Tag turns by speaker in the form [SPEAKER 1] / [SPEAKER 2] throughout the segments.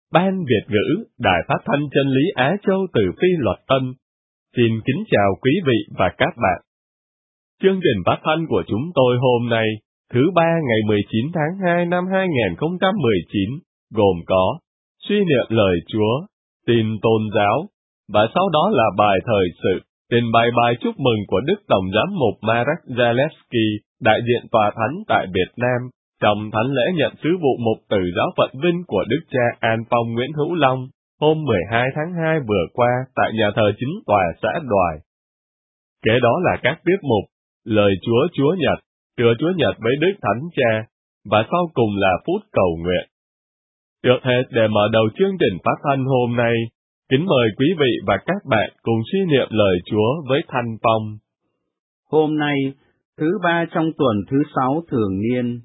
[SPEAKER 1] Ban Việt ngữ Đài Phát thanh Chân lý Á Châu từ Phi Luật Tân xin kính chào quý vị và các bạn. Chương trình phát thanh của chúng tôi hôm nay, thứ Ba ngày 19 tháng 2 năm 2019, gồm có suy niệm lời Chúa, tin tôn giáo, và sau đó là bài thời sự, trình bày bài chúc mừng của Đức Tổng giám mục Marek Zalewski, đại diện Tòa Thánh tại Việt Nam, trong thánh lễ nhận sứ vụ mục từ giáo phận Vinh của Đức cha An Phong Nguyễn Hữu Long, hôm 12 tháng 2 vừa qua tại nhà thờ chính tòa xã Đoài. Kế đó là các tiết mục, lời Chúa Nhật, trưa Chúa Nhật với Đức Thánh Cha, và sau cùng là phút cầu nguyện. Trước hết, để mở đầu chương trình phát thanh hôm nay, kính mời quý vị và các bạn cùng suy niệm lời Chúa với Thanh Phong.
[SPEAKER 2] Hôm nay, thứ Ba trong tuần thứ 6 thường niên.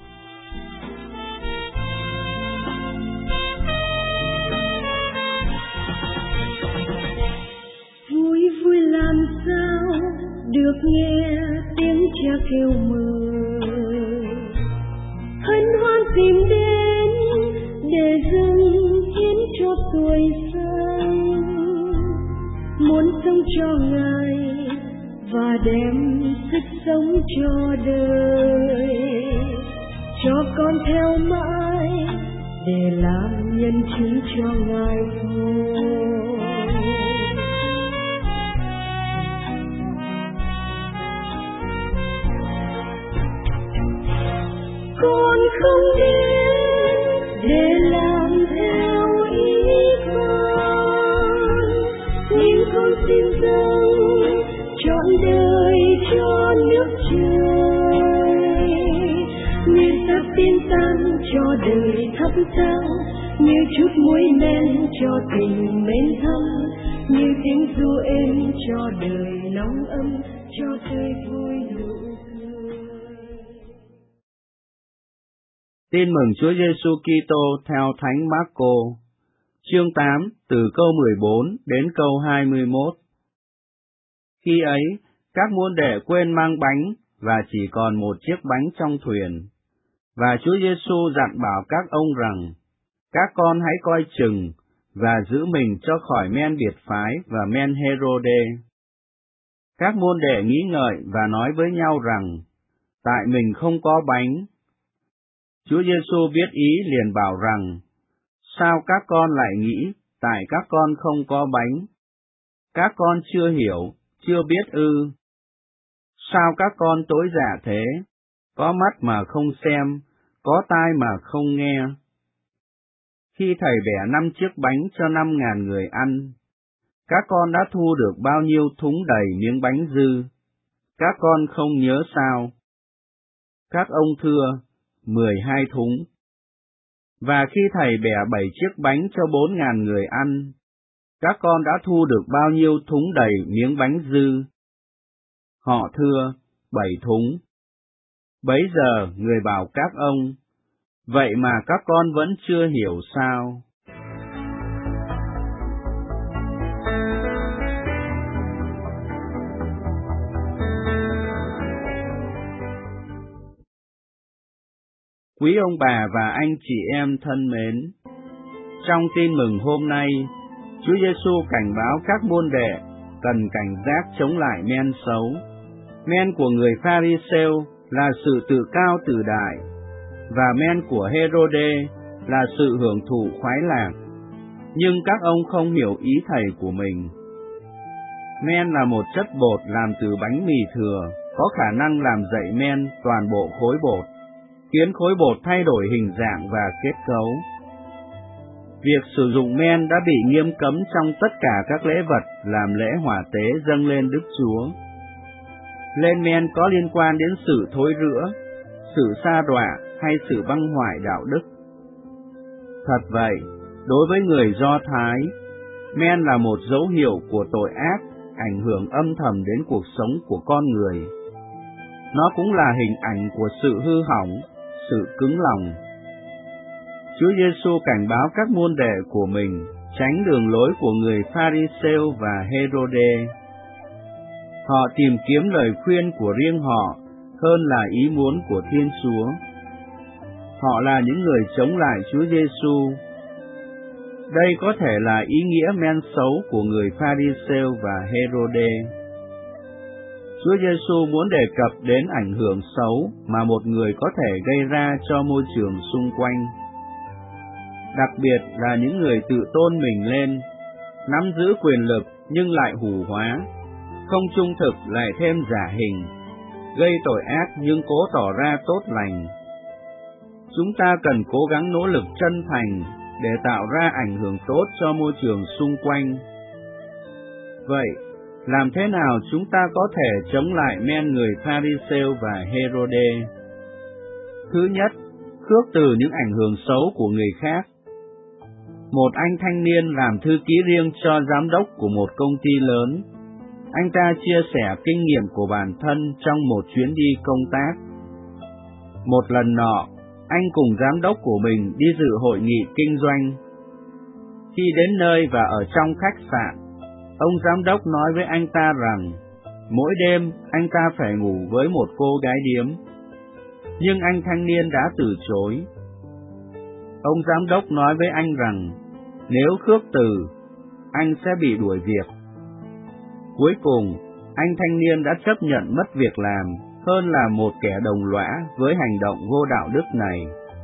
[SPEAKER 3] Vui làm sao được nghe tiếng cha kêu mời, hân hoan tìm đến để dâng hiến cho tuổi xanh, muốn sống cho Ngài và đem sức sống cho đời, cho con theo mãi để làm nhân chứng cho Ngài thôi. Con không đến để làm theo ý con, nhưng con xin dâng trọn đời cho nước trời, như sắc tiên tan cho đời thắp sáng, như chút muối men cho tình mến thắm, như tiếng ru êm cho đời nóng ấm, cho tươi vui nụ cười.
[SPEAKER 2] Tin mừng Chúa Giêsu Kitô theo Thánh Mác-cô, chương 8 từ câu 14 đến câu 21. Khi ấy, các môn đệ quên mang bánh và chỉ còn một chiếc bánh trong thuyền. Và Chúa Giêsu dặn bảo các ông rằng: các con hãy coi chừng và giữ mình cho khỏi men biệt phái và men Hê-rô-đê. Các môn đệ nghĩ ngợi và nói với nhau rằng: tại mình không có bánh. Chúa Giêsu biết ý liền bảo rằng: sao các con lại nghĩ tại các con không có bánh? Các con chưa hiểu, chưa biết ư? Sao các con tối dạ thế, có mắt mà không xem, có tai mà không nghe? Khi Thầy bẻ 5 chiếc bánh cho 5.000 người ăn, các con đã thu được bao nhiêu thúng đầy miếng bánh dư? Các con không nhớ sao? Các ông thưa: 12 thúng. Và khi Thầy bẻ 7 chiếc bánh cho 4.000 người ăn, các con đã thu được bao nhiêu thúng đầy miếng bánh dư? Họ thưa: 7 thúng. Bấy giờ người bảo các ông: vậy mà các con vẫn chưa hiểu sao? Quý ông bà và anh chị em thân mến, trong tin mừng hôm nay, Chúa Giêsu cảnh báo các môn đệ cần cảnh giác chống lại men xấu. Men của người Pha-ri-sêu là sự tự cao tự đại, và men của Hê-rô-đê là sự hưởng thụ khoái lạc. Nhưng các ông không hiểu ý Thầy của mình. Men là một chất bột làm từ bánh mì thừa, có khả năng làm dậy men toàn bộ khối bột, khiến khối bột thay đổi hình dạng và kết cấu. Việc sử dụng men đã bị nghiêm cấm trong tất cả các lễ vật làm lễ hỏa tế dâng lên Đức Chúa. Lên men có liên quan đến sự thối rữa, sự sa đọa hay sự băng hoại đạo đức. Thật vậy, đối với người Do Thái, men là một dấu hiệu của tội ác ảnh hưởng âm thầm đến cuộc sống của con người. Nó cũng là hình ảnh của sự hư hỏng, sự cứng lòng. Chúa Giêsu cảnh báo các môn đệ của mình tránh đường lối của người Pha-ri-sêu và Hê-rô-đê. Họ tìm kiếm lời khuyên của riêng họ hơn là ý muốn của Thiên Chúa. Họ là những người chống lại Chúa Giêsu. Đây có thể là ý nghĩa men xấu của người Pha-ri-sêu và Hê-rô-đê. Chúa Giêsu muốn đề cập đến ảnh hưởng xấu mà một người có thể gây ra cho môi trường xung quanh. Đặc biệt là những người tự tôn mình lên, nắm giữ quyền lực nhưng lại hủ hóa, không trung thực lại thêm giả hình, gây tội ác nhưng cố tỏ ra tốt lành. Chúng ta cần cố gắng nỗ lực chân thành để tạo ra ảnh hưởng tốt cho môi trường xung quanh. Vậy, làm thế nào chúng ta có thể chống lại men người Pha-ri-sêu và Hê-rô-đê? Thứ nhất, khước từ những ảnh hưởng xấu của người khác. Một anh thanh niên làm thư ký riêng cho giám đốc của một công ty lớn. Anh ta chia sẻ kinh nghiệm của bản thân trong một chuyến đi công tác. Một lần nọ, anh cùng giám đốc của mình đi dự hội nghị kinh doanh. Khi đến nơi và ở trong khách sạn, ông giám đốc nói với anh ta rằng mỗi đêm anh ta phải ngủ với một cô gái điếm. Nhưng anh thanh niên đã từ chối. Ông giám đốc nói với anh rằng nếu khước từ, anh sẽ bị đuổi việc. Cuối cùng, anh thanh niên đã chấp nhận mất việc làm hơn là một kẻ đồng lõa với hành động vô đạo đức này.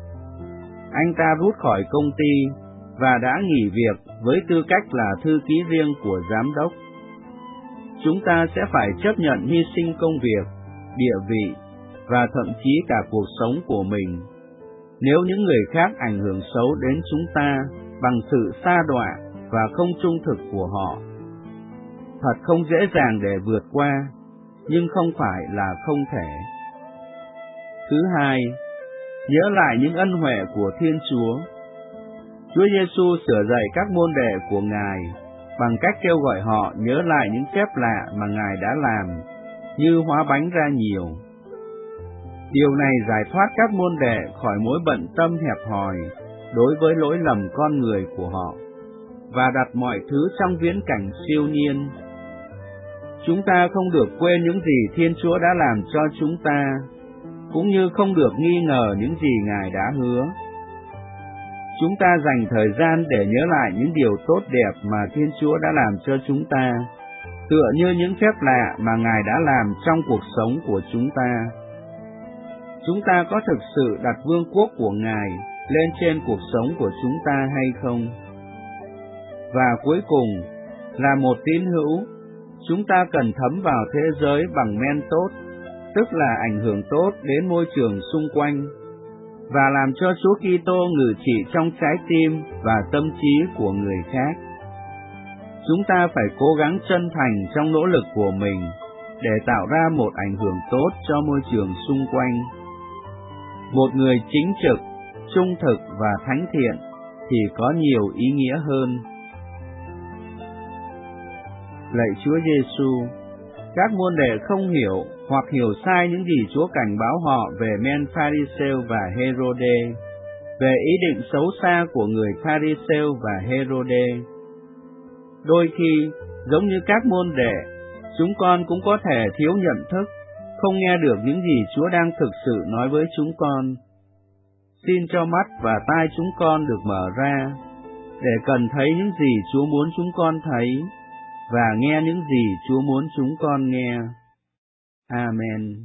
[SPEAKER 2] Anh ta rút khỏi công ty và đã nghỉ việc với tư cách là thư ký riêng của giám đốc. Chúng ta sẽ phải chấp nhận hy sinh công việc, địa vị và thậm chí cả cuộc sống của mình nếu những người khác ảnh hưởng xấu đến chúng ta bằng sự sa đọa và không trung thực của họ. Thật không dễ dàng để vượt qua, nhưng không phải là không thể. Thứ hai, nhớ lại những ân huệ của Thiên Chúa. Chúa Giêsu sửa dạy các môn đệ của Ngài bằng cách kêu gọi họ nhớ lại những phép lạ mà Ngài đã làm, như hóa bánh ra nhiều. Điều này giải thoát các môn đệ khỏi mối bận tâm hẹp hòi đối với lỗi lầm con người của họ, và đặt mọi thứ trong viễn cảnh siêu nhiên. Chúng ta không được quên những gì Thiên Chúa đã làm cho chúng ta, cũng như không được nghi ngờ những gì Ngài đã hứa. Chúng ta dành thời gian để nhớ lại những điều tốt đẹp mà Thiên Chúa đã làm cho chúng ta, tựa như những phép lạ mà Ngài đã làm trong cuộc sống của chúng ta. Chúng ta có thực sự đặt vương quốc của Ngài lên trên cuộc sống của chúng ta hay không? Và cuối cùng, là một tín hữu, chúng ta cần thấm vào thế giới bằng men tốt, tức là ảnh hưởng tốt đến môi trường xung quanh, và làm cho Chúa Kitô ngự trị trong trái tim và tâm trí của người khác. Chúng ta phải cố gắng chân thành trong nỗ lực của mình để tạo ra một ảnh hưởng tốt cho môi trường xung quanh. Một người chính trực, trung thực và thánh thiện thì có nhiều ý nghĩa hơn. Lạy Chúa Giêsu, các môn đệ không hiểu hoặc hiểu sai những gì Chúa cảnh báo họ về men Pha-ri-sêu và Hê-rô-đê, về ý định xấu xa của người Pha-ri-sêu và Hê-rô-đê. Đôi khi, giống như các môn đệ, chúng con cũng có thể thiếu nhận thức, không nghe được những gì Chúa đang thực sự nói với chúng con. Xin cho mắt và tai chúng con được mở ra, để cần thấy những gì Chúa muốn chúng con thấy, và nghe những gì Chúa muốn chúng con nghe. Amen.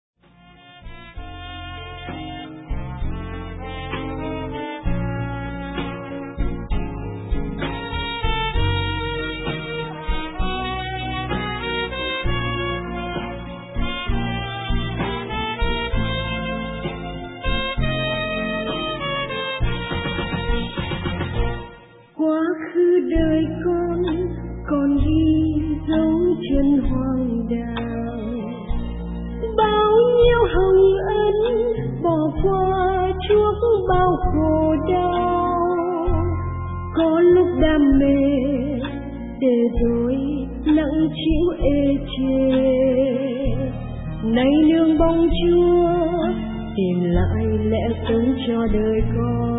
[SPEAKER 3] Quá khứ đời con ghi dấu chân hoàng đạo, bao nhiêu hồng ân bỏ qua chuốc bao khổ đau. Có lúc đam mê để rồi nặng chịu ê chề, nay nương bóng Chúa tìm lại lẽ sống cho đời con.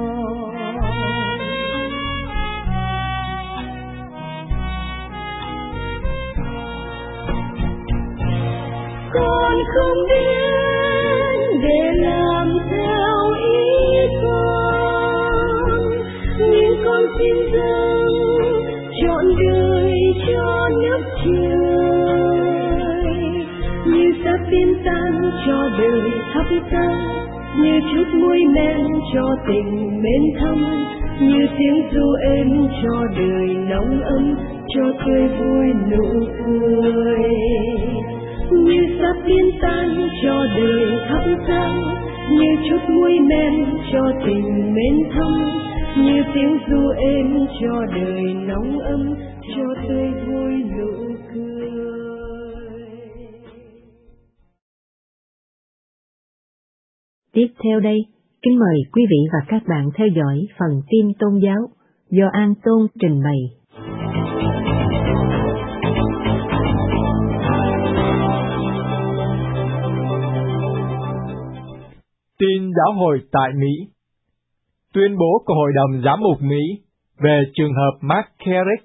[SPEAKER 3] Con không đến để làm theo ý con, nhưng con xin dâng trọn đời cho nước trời, như sắp biến tan cho đời thắp sáng, như chút muối men cho tình mến thắm, như tiếng ru êm cho đời nóng ấm, cho tươi vui nụ cười. Như sắp biến tan cho đời thắp sáng, như chút muối men cho tình mến thắm, như tiếng ru êm cho đời nóng ấm, cho tươi vui nụ cười.
[SPEAKER 4] Tiếp theo đây, kính mời quý vị và các bạn theo dõi phần tin tôn giáo do An Tôn trình bày.
[SPEAKER 5] Tin giáo hội tại Mỹ. Tuyên bố của Hội đồng Giám mục Mỹ về trường hợp Mark Carrick.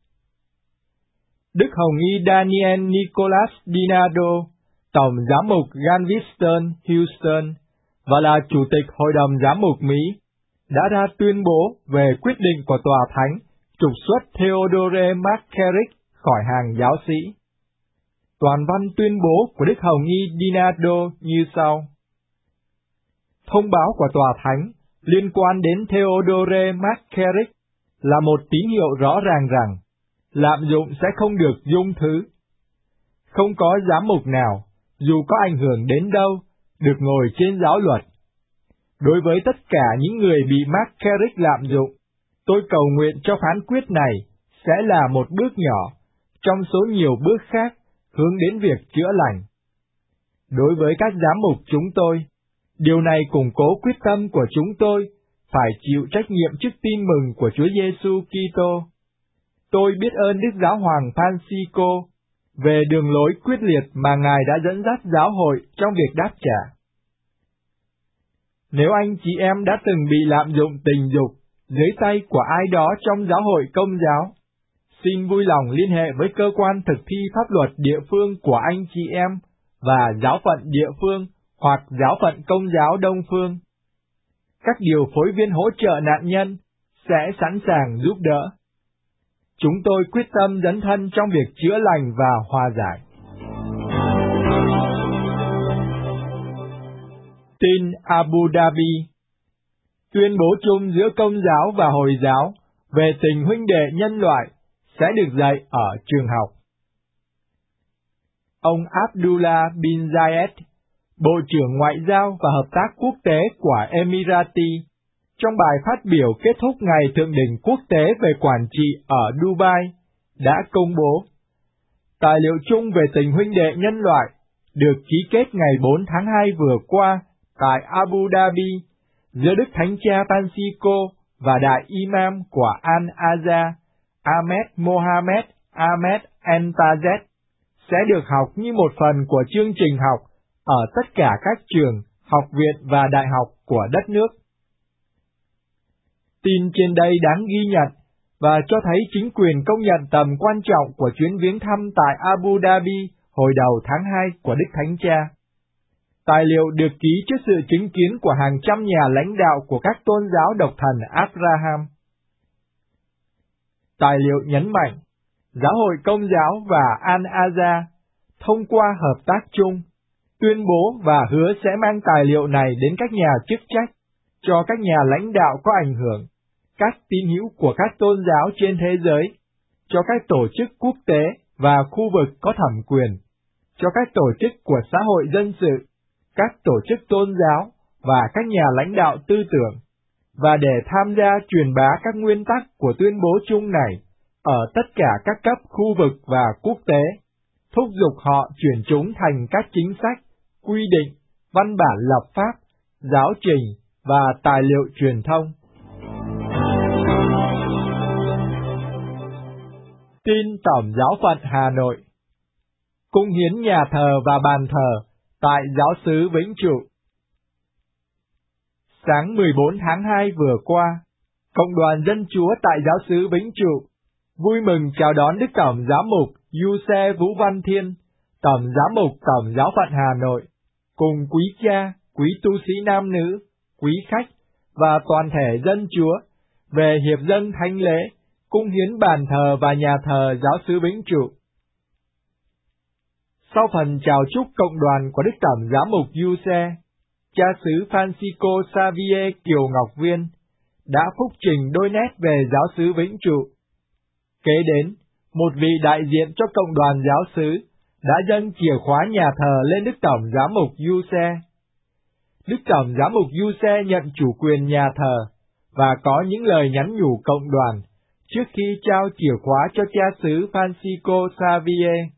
[SPEAKER 5] Đức Hồng y Daniel Nicholas DiNardo, Tổng Giám mục Galveston, Houston, và là Chủ tịch Hội đồng Giám mục Mỹ, đã ra tuyên bố về quyết định của Tòa Thánh trục xuất Theodore Mark Carrick khỏi hàng giáo sĩ. Toàn văn tuyên bố của Đức Hồng y DiNardo như sau. Thông báo của Tòa Thánh liên quan đến Theodore Mark Carrick là một tín hiệu rõ ràng rằng lạm dụng sẽ không được dung thứ. Không có giám mục nào, dù có ảnh hưởng đến đâu, được ngồi trên giáo luật. Đối với tất cả những người bị Mark Carrick lạm dụng, tôi cầu nguyện cho phán quyết này sẽ là một bước nhỏ trong số nhiều bước khác hướng đến việc chữa lành. Đối với các giám mục chúng tôi, điều này củng cố quyết tâm của chúng tôi phải chịu trách nhiệm trước tin mừng của Chúa Giêsu Kitô. Tôi biết ơn Đức Giáo hoàng Francisco về đường lối quyết liệt mà Ngài đã dẫn dắt giáo hội trong việc đáp trả. Nếu anh chị em đã từng bị lạm dụng tình dục dưới tay của ai đó trong giáo hội Công giáo, xin vui lòng liên hệ với cơ quan thực thi pháp luật địa phương của anh chị em và giáo phận địa phương hoặc giáo phận Công giáo Đông phương. Các điều phối viên hỗ trợ nạn nhân sẽ sẵn sàng giúp đỡ. Chúng tôi quyết tâm dấn thân trong việc chữa lành và hòa giải. Tin Abu Dhabi. Tuyên bố chung giữa Công giáo và Hồi giáo về tình huynh đệ nhân loại sẽ được dạy ở trường học. Ông Abdullah bin Zayed, Bộ trưởng Ngoại giao và Hợp tác Quốc tế của Emirati, trong bài phát biểu kết thúc Ngày Thượng đỉnh Quốc tế về Quản trị ở Dubai, đã công bố tài liệu chung về tình huynh đệ nhân loại được ký kết ngày 4 tháng 2 vừa qua tại Abu Dhabi giữa Đức Thánh Cha Francisco và Đại Imam của Al-Azhar, Ahmed Mohamed Ahmed Entazet, sẽ được học như một phần của chương trình học ở tất cả các trường, học viện và đại học của đất nước. Tin trên đây đáng ghi nhận và cho thấy chính quyền công nhận tầm quan trọng của chuyến viếng thăm tại Abu Dhabi hồi đầu tháng 2 của Đức Thánh Cha. Tài liệu được ký trước sự chứng kiến của hàng trăm nhà lãnh đạo của các tôn giáo độc thần Abraham. Tài liệu nhấn mạnh, Giáo hội Công giáo và Al-Azhar thông qua hợp tác chung, tuyên bố và hứa sẽ mang tài liệu này đến các nhà chức trách, cho các nhà lãnh đạo có ảnh hưởng, các tín hữu của các tôn giáo trên thế giới, cho các tổ chức quốc tế và khu vực có thẩm quyền, cho các tổ chức của xã hội dân sự, các tổ chức tôn giáo và các nhà lãnh đạo tư tưởng, và để tham gia truyền bá các nguyên tắc của tuyên bố chung này ở tất cả các cấp khu vực và quốc tế, thúc giục họ chuyển chúng thành các chính sách, quy định, văn bản lập pháp, giáo trình và tài liệu truyền thông. Tin Tổng giáo phận Hà Nội. Cung hiến nhà thờ và bàn thờ tại giáo xứ Vĩnh Trụ. Sáng 14 tháng 2 vừa qua, Cộng đoàn Dân Chúa tại giáo xứ Vĩnh Trụ vui mừng chào đón Đức Tổng Giám mục Giuse Vũ Văn Thiên, Tổng Giám mục Tổng giáo phận Hà Nội, cùng quý cha, quý tu sĩ nam nữ, quý khách và toàn thể dân Chúa về hiệp dâng thánh lễ, cung hiến bàn thờ và nhà thờ giáo xứ vĩnh trụ. Sau phần chào chúc cộng đoàn của Đức Tổng Giám mục Giuse, cha xứ Francisco Xavier Kiều Ngọc Viên đã phúc trình đôi nét về giáo xứ vĩnh trụ. Kế đến, một vị đại diện cho cộng đoàn giáo xứ đã dâng chìa khóa nhà thờ lên Đức Tổng Giám mục Giuse. Đức Tổng Giám mục Giuse nhận chủ quyền nhà thờ và có những lời nhắn nhủ cộng đoàn trước khi trao chìa khóa cho cha xứ Francisco Xavier.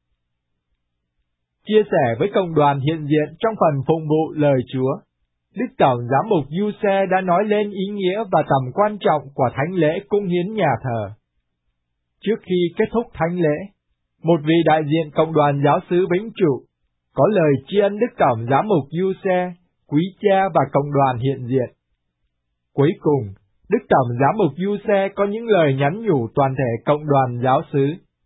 [SPEAKER 5] Chia sẻ với cộng đoàn hiện diện trong phần phụng vụ lời Chúa, Đức Tổng Giám mục Giuse đã nói lên ý nghĩa và tầm quan trọng của thánh lễ cung hiến nhà thờ. Trước khi kết thúc thánh lễ, một vị đại diện cộng đoàn giáo xứ vĩnh trụ có lời tri ân Đức Tổng Giám mục Giuse, quý cha và cộng đoàn hiện diện. Cuối cùng, Đức Tổng Giám mục Giuse có những lời nhắn nhủ toàn thể cộng đoàn giáo xứ.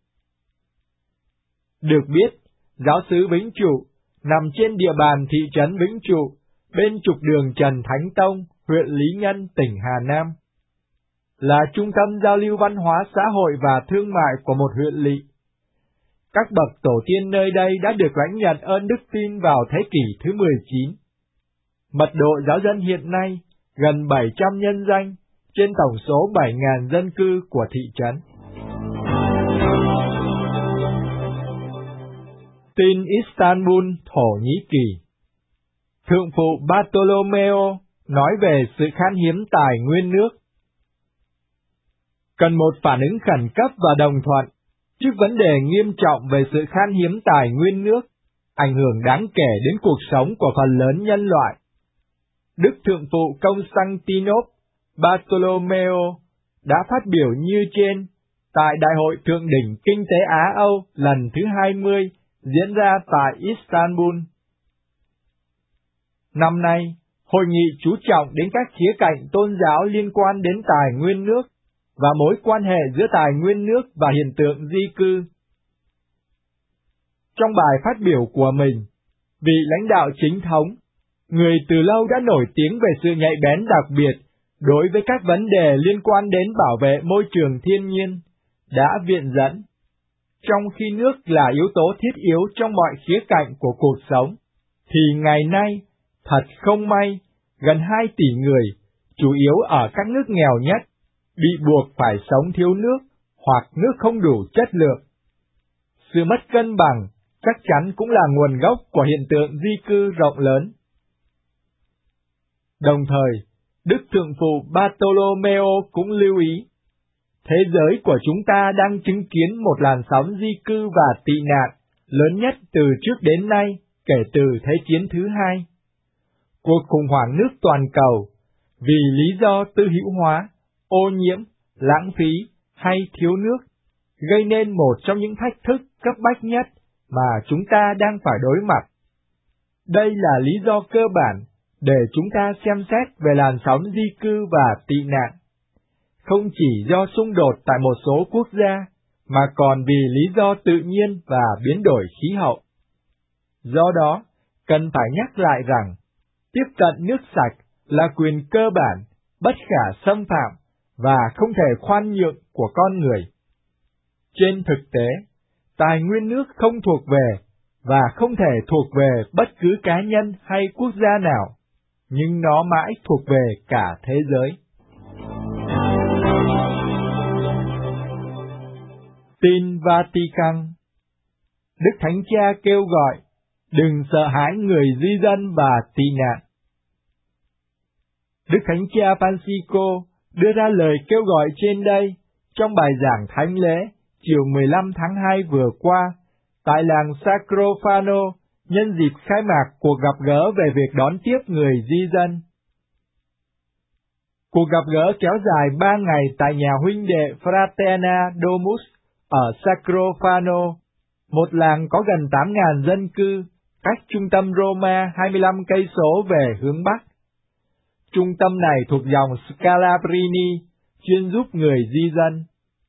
[SPEAKER 5] Được biết, giáo xứ Vĩnh Trụ nằm trên địa bàn thị trấn Vĩnh Trụ, bên trục đường Trần Thánh Tông, huyện Lý Nhân, tỉnh Hà Nam. Là trung tâm giao lưu văn hóa xã hội và thương mại của một huyện lỵ. Các bậc tổ tiên nơi đây đã được lãnh nhận ơn đức tin vào thế kỷ thứ 19. Mật độ giáo dân hiện nay gần 700 nhân danh trên tổng số 7.000 dân cư của thị trấn. Tin Istanbul, Thổ Nhĩ Kỳ. Thượng phụ Bartolomeo nói về sự khan hiếm tài nguyên nước. Cần một phản ứng khẩn cấp và đồng thuận trước vấn đề nghiêm trọng về sự khan hiếm tài nguyên nước, ảnh hưởng đáng kể đến cuộc sống của phần lớn nhân loại. Đức Thượng phụ Constantinop Bartolomeo đã phát biểu như trên tại Đại hội Thượng đỉnh Kinh tế Á-Âu lần thứ 20 diễn ra tại Istanbul. Năm nay, hội nghị chú trọng đến các khía cạnh tôn giáo liên quan đến tài nguyên nước và mối quan hệ giữa tài nguyên nước và hiện tượng di cư. Trong bài phát biểu của mình, vị lãnh đạo chính thống, người từ lâu đã nổi tiếng về sự nhạy bén đặc biệt đối với các vấn đề liên quan đến bảo vệ môi trường thiên nhiên, đã viện dẫn. Trong khi nước là yếu tố thiết yếu trong mọi khía cạnh của cuộc sống, thì ngày nay, thật không may, gần 2 tỷ người, chủ yếu ở các nước nghèo nhất, bị buộc phải sống thiếu nước hoặc nước không đủ chất lượng. Sự mất cân bằng chắc chắn cũng là nguồn gốc của hiện tượng di cư rộng lớn. Đồng thời, Đức Thượng phụ Bartolomeo cũng lưu ý, thế giới của chúng ta đang chứng kiến một làn sóng di cư và tị nạn lớn nhất từ trước đến nay kể từ Thế chiến thứ 2. Cuộc khủng hoảng nước toàn cầu, vì lý do tư hữu hóa, ô nhiễm, lãng phí hay thiếu nước, gây nên một trong những thách thức cấp bách nhất mà chúng ta đang phải đối mặt. Đây là lý do cơ bản để chúng ta xem xét về làn sóng di cư và tị nạn, không chỉ do xung đột tại một số quốc gia, mà còn vì lý do tự nhiên và biến đổi khí hậu. Do đó, cần phải nhắc lại rằng, tiếp cận nước sạch là quyền cơ bản, bất khả xâm phạm và không thể khoan nhượng của con người. Trên thực tế, tài nguyên nước không thuộc về và không thể thuộc về bất cứ cá nhân hay quốc gia nào, nhưng nó mãi thuộc về cả thế giới. Tin Vatican. Đức Thánh Cha kêu gọi, đừng sợ hãi người di dân và tị nạn. Đức Thánh Cha Francisco đưa ra lời kêu gọi trên đây trong bài giảng thánh lễ chiều 15 tháng 2 vừa qua tại làng Sacrofano nhân dịp khai mạc cuộc gặp gỡ về việc đón tiếp người di dân. Cuộc gặp gỡ kéo dài 3 ngày tại nhà huynh đệ Fraterna Domus ở Sacrofano, một làng có gần 8.000 dân cư, cách trung tâm Roma 25 cây số về hướng Bắc. Trung tâm này thuộc dòng Scalabrini, chuyên giúp người di dân.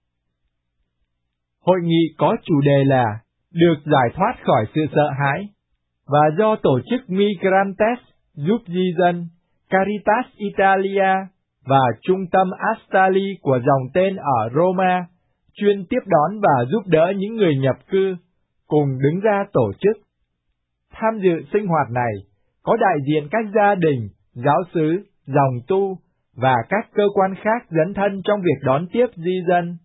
[SPEAKER 5] Hội nghị có chủ đề là được giải thoát khỏi sự sợ hãi, và do tổ chức Migrantes giúp di dân, Caritas Italia và trung tâm Astali của dòng tên ở Roma, chuyên tiếp đón và giúp đỡ những người nhập cư, cùng đứng ra tổ chức. Tham dự sinh hoạt này có đại diện các gia đình, giáo xứ, dòng tu và các cơ quan khác dấn thân trong việc đón tiếp di dân.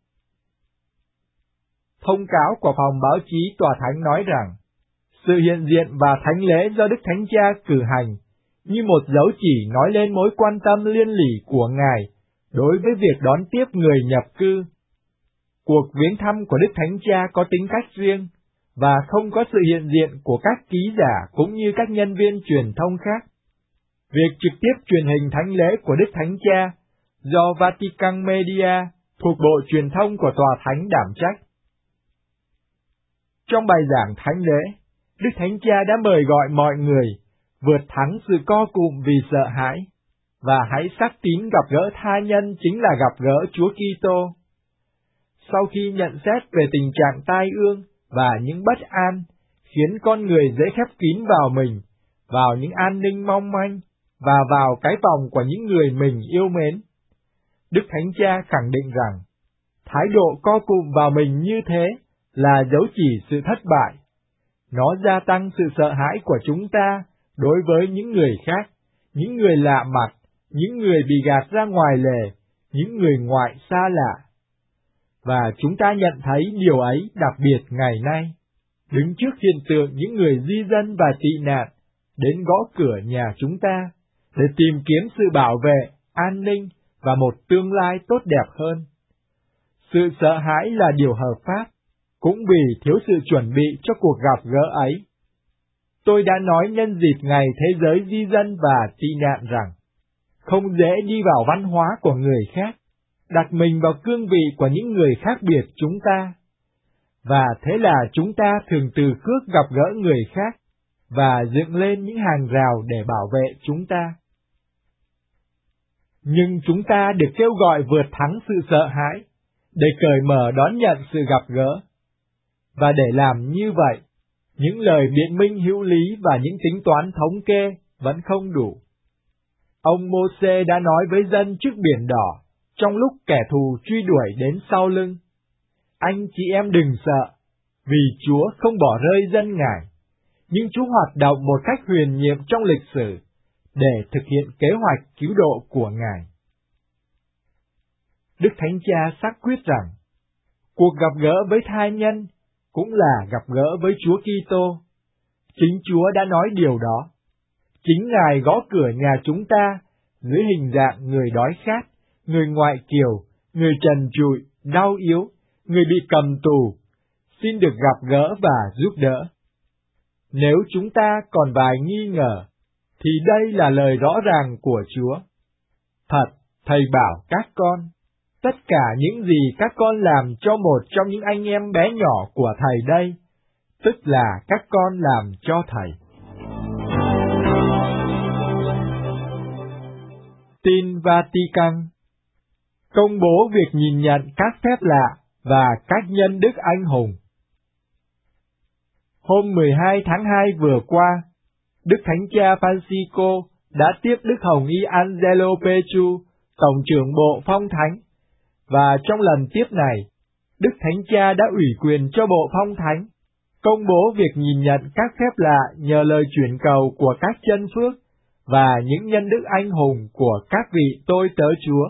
[SPEAKER 5] Thông cáo của phòng báo chí Tòa Thánh nói rằng, sự hiện diện và thánh lễ do Đức Thánh Cha cử hành như một dấu chỉ nói lên mối quan tâm liên lỉ của Ngài đối với việc đón tiếp người nhập cư. Cuộc viếng thăm của Đức Thánh Cha có tính cách riêng và không có sự hiện diện của các ký giả cũng như các nhân viên truyền thông khác. Việc trực tiếp truyền hình thánh lễ của Đức Thánh Cha do Vatican Media thuộc Bộ Truyền thông của Tòa Thánh đảm trách. Trong bài giảng thánh lễ, Đức Thánh Cha đã mời gọi mọi người vượt thắng sự co cụm vì sợ hãi, và hãy xác tín gặp gỡ tha nhân chính là gặp gỡ Chúa Kitô. Sau khi nhận xét về tình trạng tai ương và những bất an khiến con người dễ khép kín vào mình, vào những an ninh mong manh và vào cái vòng của những người mình yêu mến, Đức Thánh Cha khẳng định rằng thái độ co cụm vào mình như thế là dấu chỉ sự thất bại. Nó gia tăng sự sợ hãi của chúng ta đối với những người khác, những người lạ mặt, những người bị gạt ra ngoài lề, những người ngoại xa lạ. Và chúng ta nhận thấy điều ấy đặc biệt ngày nay. Đứng trước hiện tượng những người di dân và tị nạn đến gõ cửa nhà chúng ta để tìm kiếm sự bảo vệ, an ninh và một tương lai tốt đẹp hơn. Sự sợ hãi là điều hợp pháp, cũng vì thiếu sự chuẩn bị cho cuộc gặp gỡ ấy. Tôi đã nói nhân dịp ngày Thế giới di dân và tị nạn rằng, không dễ đi vào văn hóa của người khác, đặt mình vào cương vị của những người khác biệt chúng ta. Và thế là chúng ta thường từ cước gặp gỡ người khác, và dựng lên những hàng rào để bảo vệ chúng ta. Nhưng chúng ta được kêu gọi vượt thắng sự sợ hãi, để cởi mở đón nhận sự gặp gỡ. Và để làm như vậy, những lời biện minh hữu lý và những tính toán thống kê vẫn không đủ. Ông Mô-sê đã nói với dân trước biển đỏ, trong lúc kẻ thù truy đuổi đến sau lưng: anh chị em đừng sợ, vì Chúa không bỏ rơi dân Ngài, nhưng Chúa hoạt động một cách huyền nhiệm trong lịch sử để thực hiện kế hoạch cứu độ của Ngài. Đức Thánh Cha xác quyết rằng, cuộc gặp gỡ với tha nhân cũng là gặp gỡ với Chúa Kitô. Chính Chúa đã nói điều đó. Chính Ngài gõ cửa nhà chúng ta dưới hình dạng người đói khát, người ngoại kiều, người trần trụi, đau yếu, người bị cầm tù, xin được gặp gỡ và giúp đỡ. Nếu chúng ta còn vài nghi ngờ, thì đây là lời rõ ràng của Chúa. Thật, Thầy bảo các con, tất cả những gì các con làm cho một trong những anh em bé nhỏ của Thầy đây, tức là các con làm cho Thầy. Tin Vatican công bố việc nhìn nhận các phép lạ và các nhân đức anh hùng. Hôm 12 tháng 2 vừa qua, Đức Thánh Cha Francisco đã tiếp Đức Hồng Y Angelo Petru, Tổng trưởng Bộ Phong Thánh, và trong lần tiếp này, Đức Thánh Cha đã ủy quyền cho Bộ Phong Thánh công bố việc nhìn nhận các phép lạ nhờ lời chuyển cầu của các chân phước và những nhân đức anh hùng của các vị tôi tớ Chúa.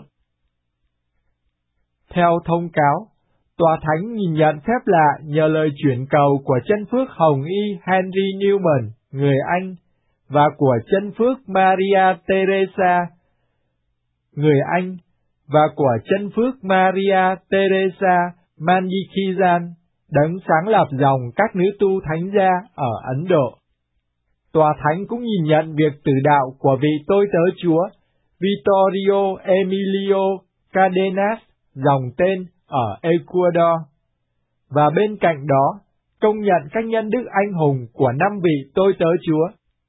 [SPEAKER 5] Theo thông cáo, Tòa Thánh nhìn nhận phép lạ nhờ lời chuyển cầu của chân phước Hồng Y Henry Newman, người Anh, và của chân phước Maria Teresa, người Anh, và của chân phước Maria Teresa Mandikizan, đấng sáng lập dòng các nữ tu thánh gia ở Ấn Độ. Tòa Thánh cũng nhìn nhận việc tử đạo của vị tôi tớ Chúa Vittorio Emilio Cardenas, dòng tên ở Ecuador, và bên cạnh đó công nhận các nhân đức anh hùng của 5 vị tôi tớ Chúa.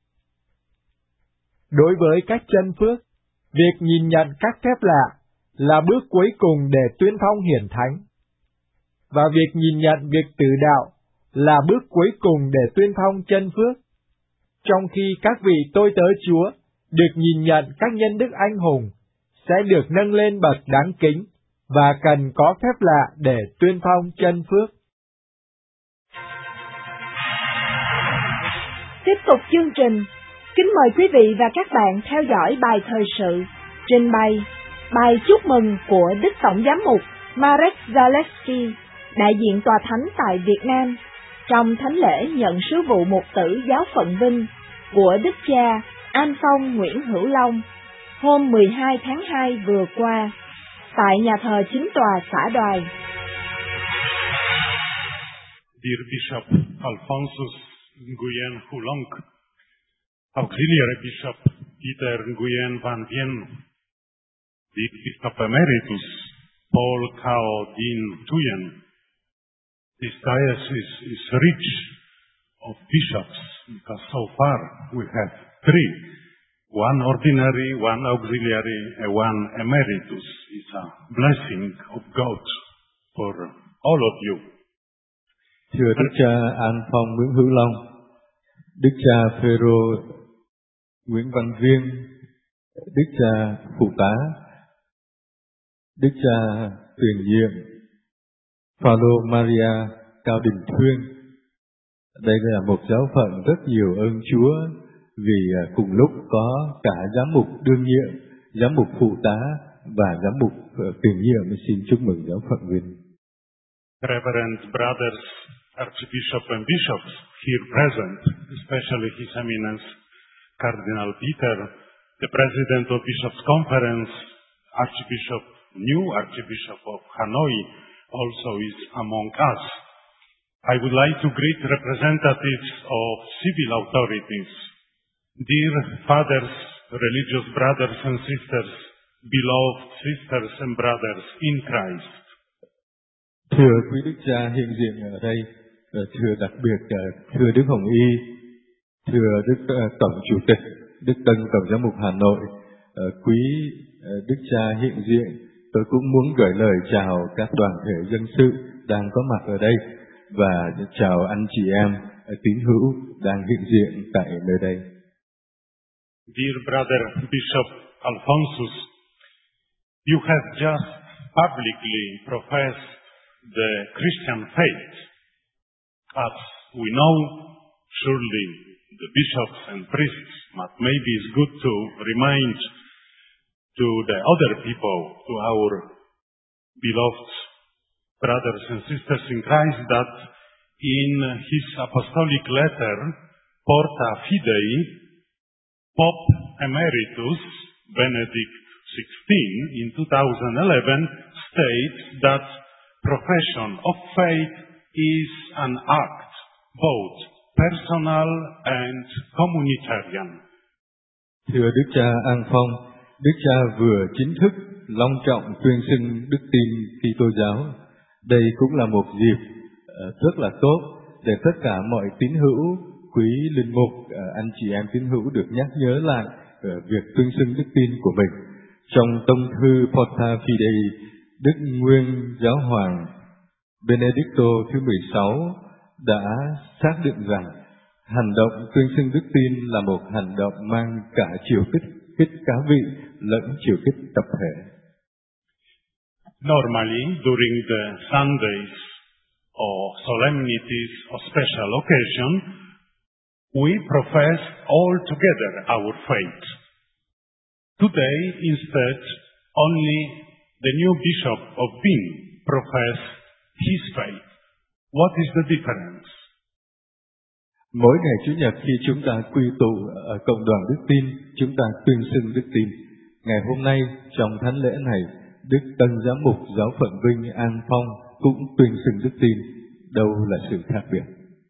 [SPEAKER 5] Đối với các chân phước, việc nhìn nhận các phép lạ là bước cuối cùng để tuyên phong hiển thánh, và việc nhìn nhận việc tử đạo là bước cuối cùng để tuyên phong chân phước, trong khi các vị tôi tớ Chúa được nhìn nhận các nhân đức anh hùng sẽ được nâng lên bậc đáng kính và cần có phép lạ để tuyên phong chân phước.
[SPEAKER 3] Tiếp tục chương trình, kính mời quý vị và các bạn theo dõi bài thời sự trình bày bài chúc mừng của Đức Tổng Giám mục Marek Zalewski, đại diện Tòa Thánh tại Việt Nam, trong thánh lễ nhận sứ vụ mục tử giáo phận Vinh của Đức cha An Phong Nguyễn Hữu Long hôm 12 tháng 2 vừa qua tại nhà thờ chính tòa xã Đoài.
[SPEAKER 6] Dear Bishop Alphonsus Nguyen Hulong, Auxiliary Bishop Peter Nguyen Van Vien, Dear Bishop Emeritus Paul Cao Din Thuyen, this diocese is rich of bishops because so far we have 3, one ordinary, one auxiliary, and one emeritus. It's a blessing of God for all of you.
[SPEAKER 7] Thưa Đức cha An Phong Nguyễn Hữu Long, Đức cha Phêrô Nguyễn Văn Viên, Đức cha Phụ tá, Đức cha Tuyền Nhiệm, Phaolô Maria Cao Đình Thuyên. Đây là một giáo phận rất nhiều ơn Chúa vì cùng lúc có cả giám mục đương nhiệm, giám mục phụ tá và giám mục tiền nhiệm. Xin chúc mừng giáo phận Vinh.
[SPEAKER 6] Reverend brothers, Archbishop and bishops here present, especially His Eminence Cardinal Peter, the President of Bishops' Conference, new Archbishop of Hanoi, also is among us. I would like to greet representatives of civil authorities, dear fathers, religious brothers and sisters, beloved sisters and brothers in Christ.
[SPEAKER 7] Thưa quý đức cha hiện diện ở đây, thưa đặc biệt thưa Đức Hồng Y, thưa Đức Tổng Chủ tịch, Đức Tân Tổng Giám mục Hà Nội, quý đức cha hiện diện, tôi cũng muốn gửi lời chào các đoàn thể dân sự đang có mặt ở đây và chào anh chị em tín hữu đang hiện diện tại nơi đây.
[SPEAKER 6] Dear brother Bishop Alphonsus, you have just publicly professed the Christian faith. As we know, surely the bishops and priests, but maybe it's good to remind to the other people, to our beloved brothers and sisters in Christ, that in his apostolic letter, Porta Fidei, Pope Emeritus Benedict XVI in 2011 states that profession of faith is an act, both personal and communitarian.
[SPEAKER 7] Thưa Đức cha An Phong, Đức cha vừa chính thức long trọng tuyên xưng đức tin Kitô giáo. Đây cũng là một dịp rất là tốt để tất cả mọi tín hữu, quý linh mục, anh chị em tín hữu được nhắc nhớ lại việc tuyên xưng đức tin của mình. Trong tông thư Porta Fidei, Đức Nguyên Giáo hoàng Benedicto thứ 16 đã xác định rằng hành động tuyên xưng đức tin là một hành động mang cả chiều kích cá vị lẫn chiều kích tập thể.
[SPEAKER 6] Normally, during the Sundays or solemnities or special occasion, we profess all together our faith. Today, instead, only the new Bishop of Vinh professed his faith. What is the difference?
[SPEAKER 7] Mỗi ngày Chủ nhật khi chúng ta quy tụ ở cộng đoàn đức tin, chúng ta tuyên xưng đức tin. Ngày hôm nay trong thánh lễ này, Đức Tân Giám mục Giáo phận Vinh An Phong cũng tuyên xưng đức tin. Đâu là sự khác biệt?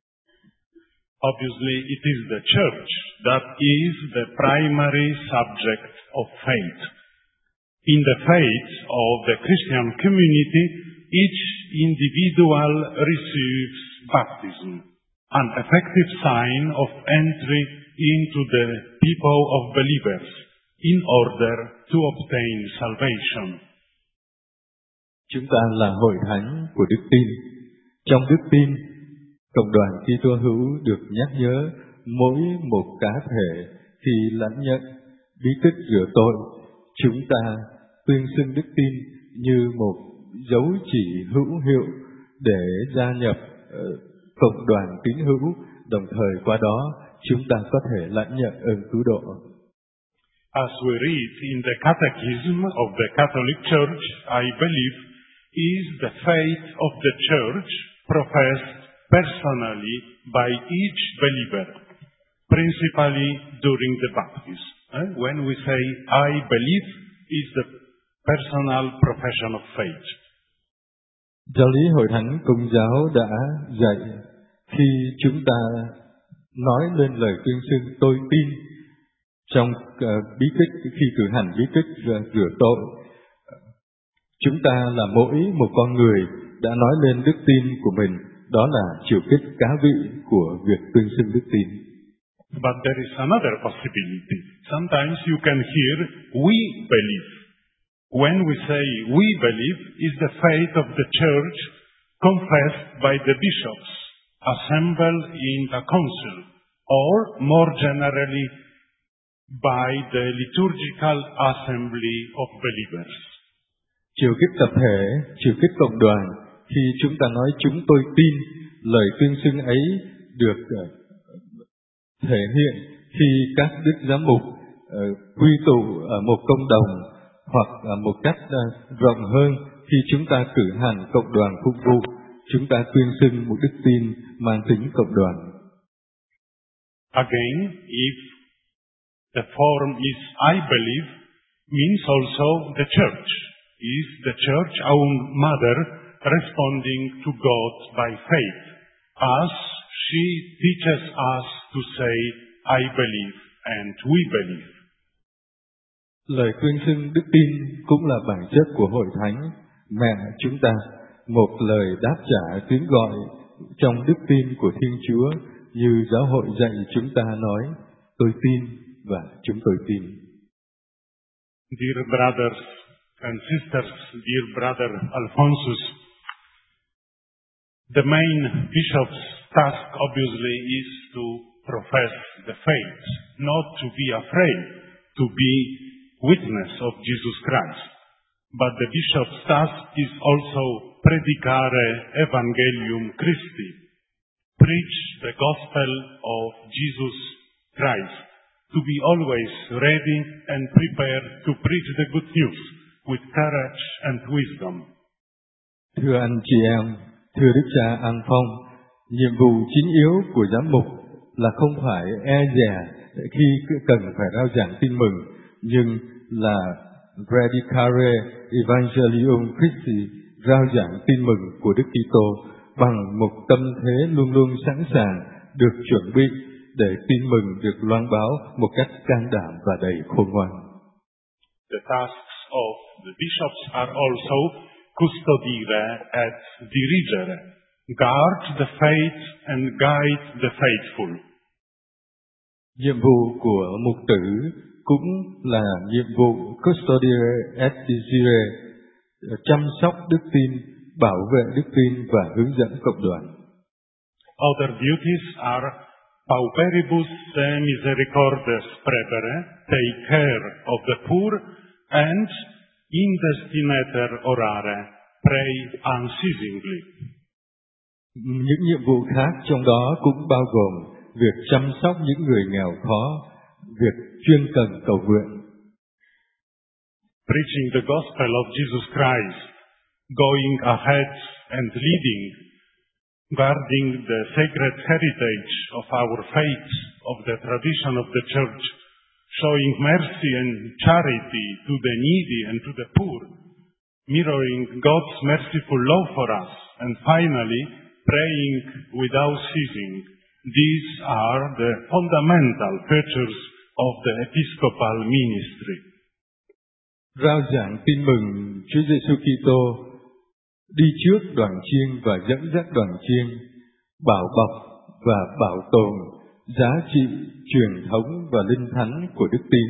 [SPEAKER 6] Obviously, it is the church that is the primary subject of faith. In the faith of the Christian community, each individual receives baptism, an effective sign of entry into the people of believers in order to obtain salvation.
[SPEAKER 7] Chúng ta là hội thánh của đức tin. Trong đức tin, cộng đoàn Kitô hữu được nhắc nhớ mỗi một cá thể khi lãnh nhận bí tích rửa tội. Chúng ta tuyên xưng đức tin như một dấu chỉ hữu hiệu để gia nhập cộng đoàn tín hữu, đồng thời qua đó chúng ta có thể lãnh nhận ơn cứu độ.
[SPEAKER 6] As we read in the Catechism of the Catholic Church, I believe, is the faith of the Church professed personally by each believer, principally during the baptism. When we say I believe, is the personal profession of faith.
[SPEAKER 7] Giáo lý Hội Thánh Công giáo đã dạy khi chúng ta nói lên lời tuyên xưng tôi tin trong bí tích, khi cử hành bí tích rửa tội, chúng ta là mỗi một con người đã nói lên đức tin của mình, đó là chiều kích cá vị của việc tuyên xưng đức tin.
[SPEAKER 6] But there is another possibility. Sometimes you can hear we believe. When we say we believe, is the faith of the church confessed by the bishops assembled in a council, or more generally by the liturgical assembly of believers.
[SPEAKER 7] Chiều kích tập thể, chiều kích cộng đoàn, khi chúng ta nói chúng tôi tin, lời tuyên xưng ấy được thể hiện khi các đức giám mục quy tụ ở một công đồng, hoặc một cách rộng hơn khi chúng ta cử hành cộng đoàn phục vụ, chúng ta tuyên xưng một đức tin mang tính cộng đoàn.
[SPEAKER 6] Again, if the form is I believe, means also the church. Is the church our mother responding to God by faith, as she teaches us to say I believe and we believe.
[SPEAKER 7] Lời tuyên xưng đức tin cũng là bản chất của Hội Thánh, mẹ chúng ta, một lời đáp trả tiếng gọi trong đức tin của Thiên Chúa, như giáo hội dạy chúng ta nói, tôi tin và chúng tôi tin.
[SPEAKER 6] Dear brothers and sisters, dear brother Alphonsus, the main bishop's task obviously is to profess the faith, not to be afraid, to be witness of Jesus Christ. But the bishop's task is also predicare evangelium Christi, preach the gospel of Jesus Christ, to be always ready and prepared to preach the good news with courage and wisdom.
[SPEAKER 7] Thưa anh chị em, thưa Đức cha An Phong, nhiệm vụ chính yếu của giám mục là không phải e dè khi cần phải rao giảng tin mừng, nhưng là predicare evangelium Christi, rao giảng tin mừng của Đức Kitô bằng một tâm thế luôn luôn sẵn sàng, được chuẩn bị để tin mừng được loan báo một cách can đảm và đầy khôn ngoan.
[SPEAKER 6] The tasks of the bishops are also custodire et dirigere, guard the faith and guide the faithful.
[SPEAKER 7] Nhiệm vụ của mục tử cũng là nhiệm vụ custodire et dirigere, chăm sóc đức tin, bảo vệ đức tin và hướng dẫn cộng đoàn.
[SPEAKER 6] Other duties are pauperibus misericordes prepere, take care of the poor, and in destinater orare, pray unceasingly.
[SPEAKER 7] Những nhiệm vụ khác trong đó cũng bao gồm việc chăm sóc những người nghèo khó, việc chuyên cần cầu nguyện.
[SPEAKER 6] Preaching the gospel of Jesus Christ, going ahead and leading, guarding the sacred heritage of our faith, of the tradition of the Church, showing mercy and charity to the needy and to the poor, mirroring God's merciful love for us, and finally, praying without ceasing. These are the fundamental features of the episcopal ministry.
[SPEAKER 7] Rao giảng tin mừng Chúa Giêsu Kitô, đi trước đoàn chiên và dẫn dắt đoàn chiên, bảo bọc và bảo tồn giá trị truyền thống và linh thánh của đức tin,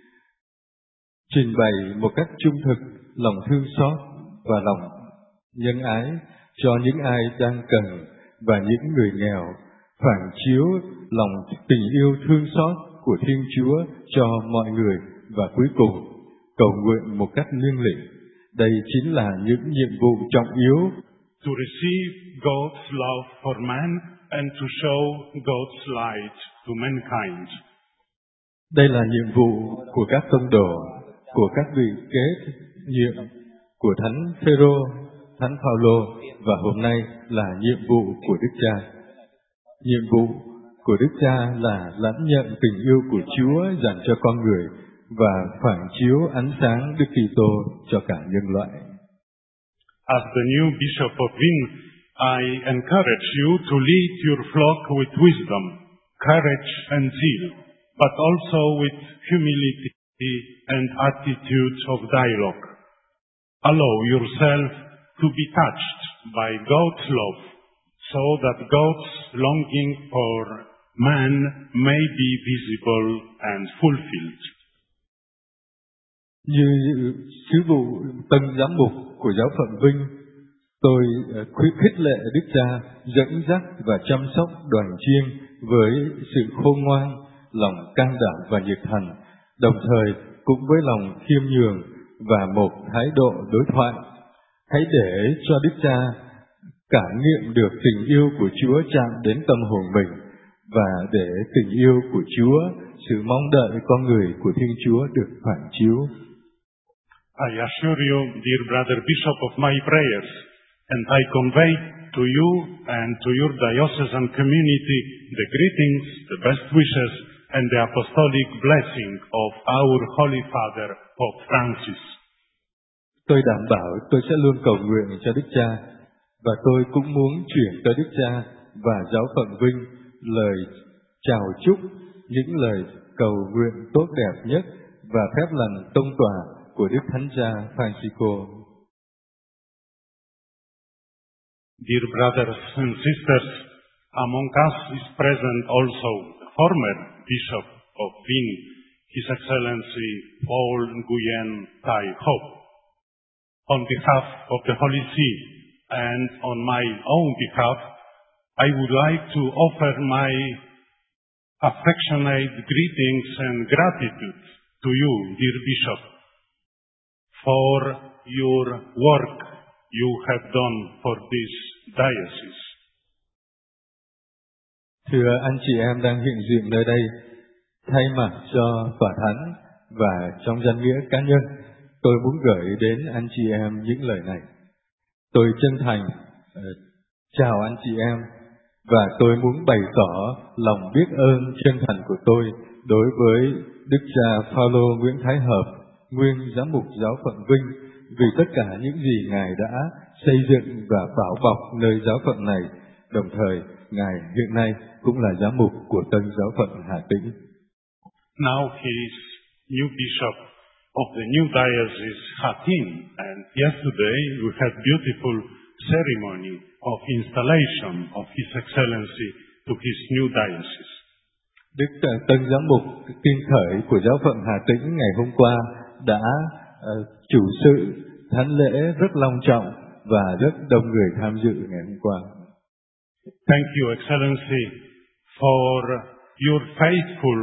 [SPEAKER 7] trình bày một cách trung thực lòng thương xót và lòng nhân ái cho những ai đang cần và những người nghèo, phản chiếu lòng tình yêu thương xót của Thiên Chúa cho mọi người, và cuối cùng cầu nguyện một cách liêm lĩnh. Đây chính là những nhiệm vụ trọng yếu.
[SPEAKER 6] To receive God's love for man and to show God's light to mankind.
[SPEAKER 7] Đây là nhiệm vụ của các tông đồ, của các vị kế nhiệm, của Thánh Phêrô, Thánh Phaolô, và hôm nay là nhiệm vụ của Đức Cha. Nhiệm vụ của Đức Cha là lãnh nhận tình yêu của Chúa dành cho con người và phản chiếu ánh sáng Đức Kitô cho cả nhân loại.
[SPEAKER 6] As the new Bishop of Vinh, I encourage you to lead your flock with wisdom, courage and zeal, but also with humility and attitude of dialogue. Allow yourself to be touched by God's love, so that God's longing for man may be visible and fulfilled.
[SPEAKER 7] Như sứ vụ tân giám mục của giáo phận Vinh, tôi khích lệ Đức Cha dẫn dắt và chăm sóc đoàn chiên với sự khôn ngoan, lòng can đảm và nhiệt thành, đồng thời cũng với lòng khiêm nhường và một thái độ đối thoại. Hãy để cho Đức Cha cảm nghiệm được tình yêu của Chúa chạm đến tâm hồn mình, và để tình yêu của Chúa, sự mong đợi con người của Thiên Chúa được phản chiếu.
[SPEAKER 6] I assure you, dear brother Bishop, of my prayers, and I convey to you and to your diocesan community the greetings, the best wishes, and the apostolic blessing of our Holy Father, Pope Francis.
[SPEAKER 7] Tôi đảm bảo tôi sẽ luôn cầu nguyện cho Đức Cha, và tôi cũng muốn chuyển tới Đức Cha và giáo phận Vinh lời chào chúc, những lời cầu nguyện tốt đẹp nhất và phép lành tông tỏa của Đức Thánh Cha Francisco.
[SPEAKER 6] Dear brothers and sisters, among us is present also the former Bishop of Vinh, His Excellency Paul Nguyen Tai Ho. On behalf of the Holy See and on my own behalf, I would like to offer my affectionate greetings and gratitude to you, dear Bishop, for your work you have done for this diocese.
[SPEAKER 7] Thưa anh chị em đang hiện diện nơi đây, thay mặt cho Tòa Thánh và trong danh nghĩa cá nhân, tôi muốn gửi đến anh chị em những lời này. Tôi chân thành chào anh chị em, và tôi muốn bày tỏ lòng biết ơn chân thành của tôi đối với Đức Cha Phaolô Nguyễn Thái Hợp, nguyên giám mục giáo phận Vinh, vì tất cả những gì Ngài đã xây dựng và bảo bọc nơi giáo phận này, đồng thời Ngài hiện nay cũng là giám mục của tân giáo phận Hà Tĩnh.
[SPEAKER 6] Now he is new bishop of the new diocese Hà Tĩnh, and yesterday we had beautiful ceremony of installation of His Excellency to his new diocese.
[SPEAKER 7] Đức tân giám mục tiên khởi của giáo phận Hà Tĩnh ngày hôm qua đã chủ sự thánh lễ rất long trọng và rất đông người tham dự ngày hôm qua.
[SPEAKER 6] Thank you, Excellency, for your faithful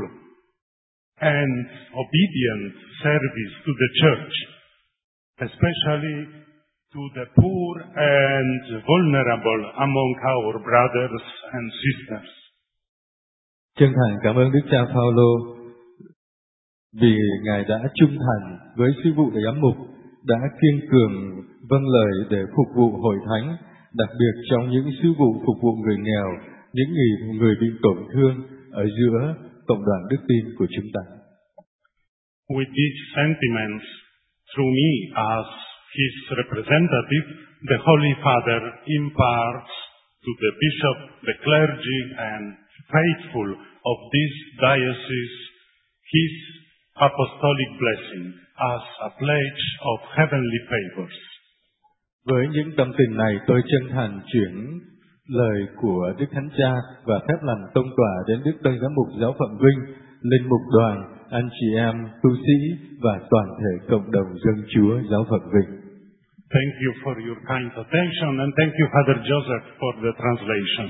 [SPEAKER 6] and obedient service to the Church, especially to the poor and vulnerable among our brothers and sisters.
[SPEAKER 7] Chân thành cảm ơn Đức Cha Phaolô vì Ngài đã trung thành với sứ vụ giám mục, đã kiên cường vâng lời để phục vụ hội thánh, đặc biệt trong những sứ vụ phục vụ người nghèo, những người bị tổn thương ở giữa cộng đoàn đức tin của chúng ta.
[SPEAKER 6] With these sentiments, through me as his representative, the Holy Father imparts to the bishop, the clergy, and faithful of this diocese his apostolic blessing as a pledge of heavenly favors.
[SPEAKER 7] Với những tâm tình này, tôi chân thành chuyển lời của Đức Thánh Cha và phép lành tông tỏa đến Đức Tân Giám mục giáo phận Vinh, linh mục đoàn, anh chị em, tu sĩ và toàn thể cộng đồng dân Chúa giáo phận Vinh.
[SPEAKER 6] Thank you for your kind attention, and thank you, Father Joseph, for the translation.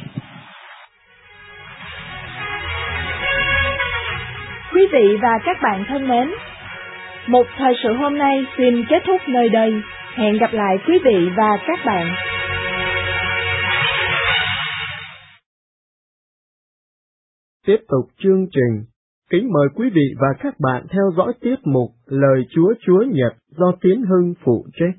[SPEAKER 8] Quý vị và các bạn thân mến,
[SPEAKER 4] Một thời sự hôm nay xin kết thúc nơi đây. Hẹn gặp lại quý vị và các bạn.
[SPEAKER 8] Tiếp tục chương trình, kính mời quý vị và các bạn theo dõi tiết mục Lời Chúa Chúa Nhật do Tiến Hưng phụ trách.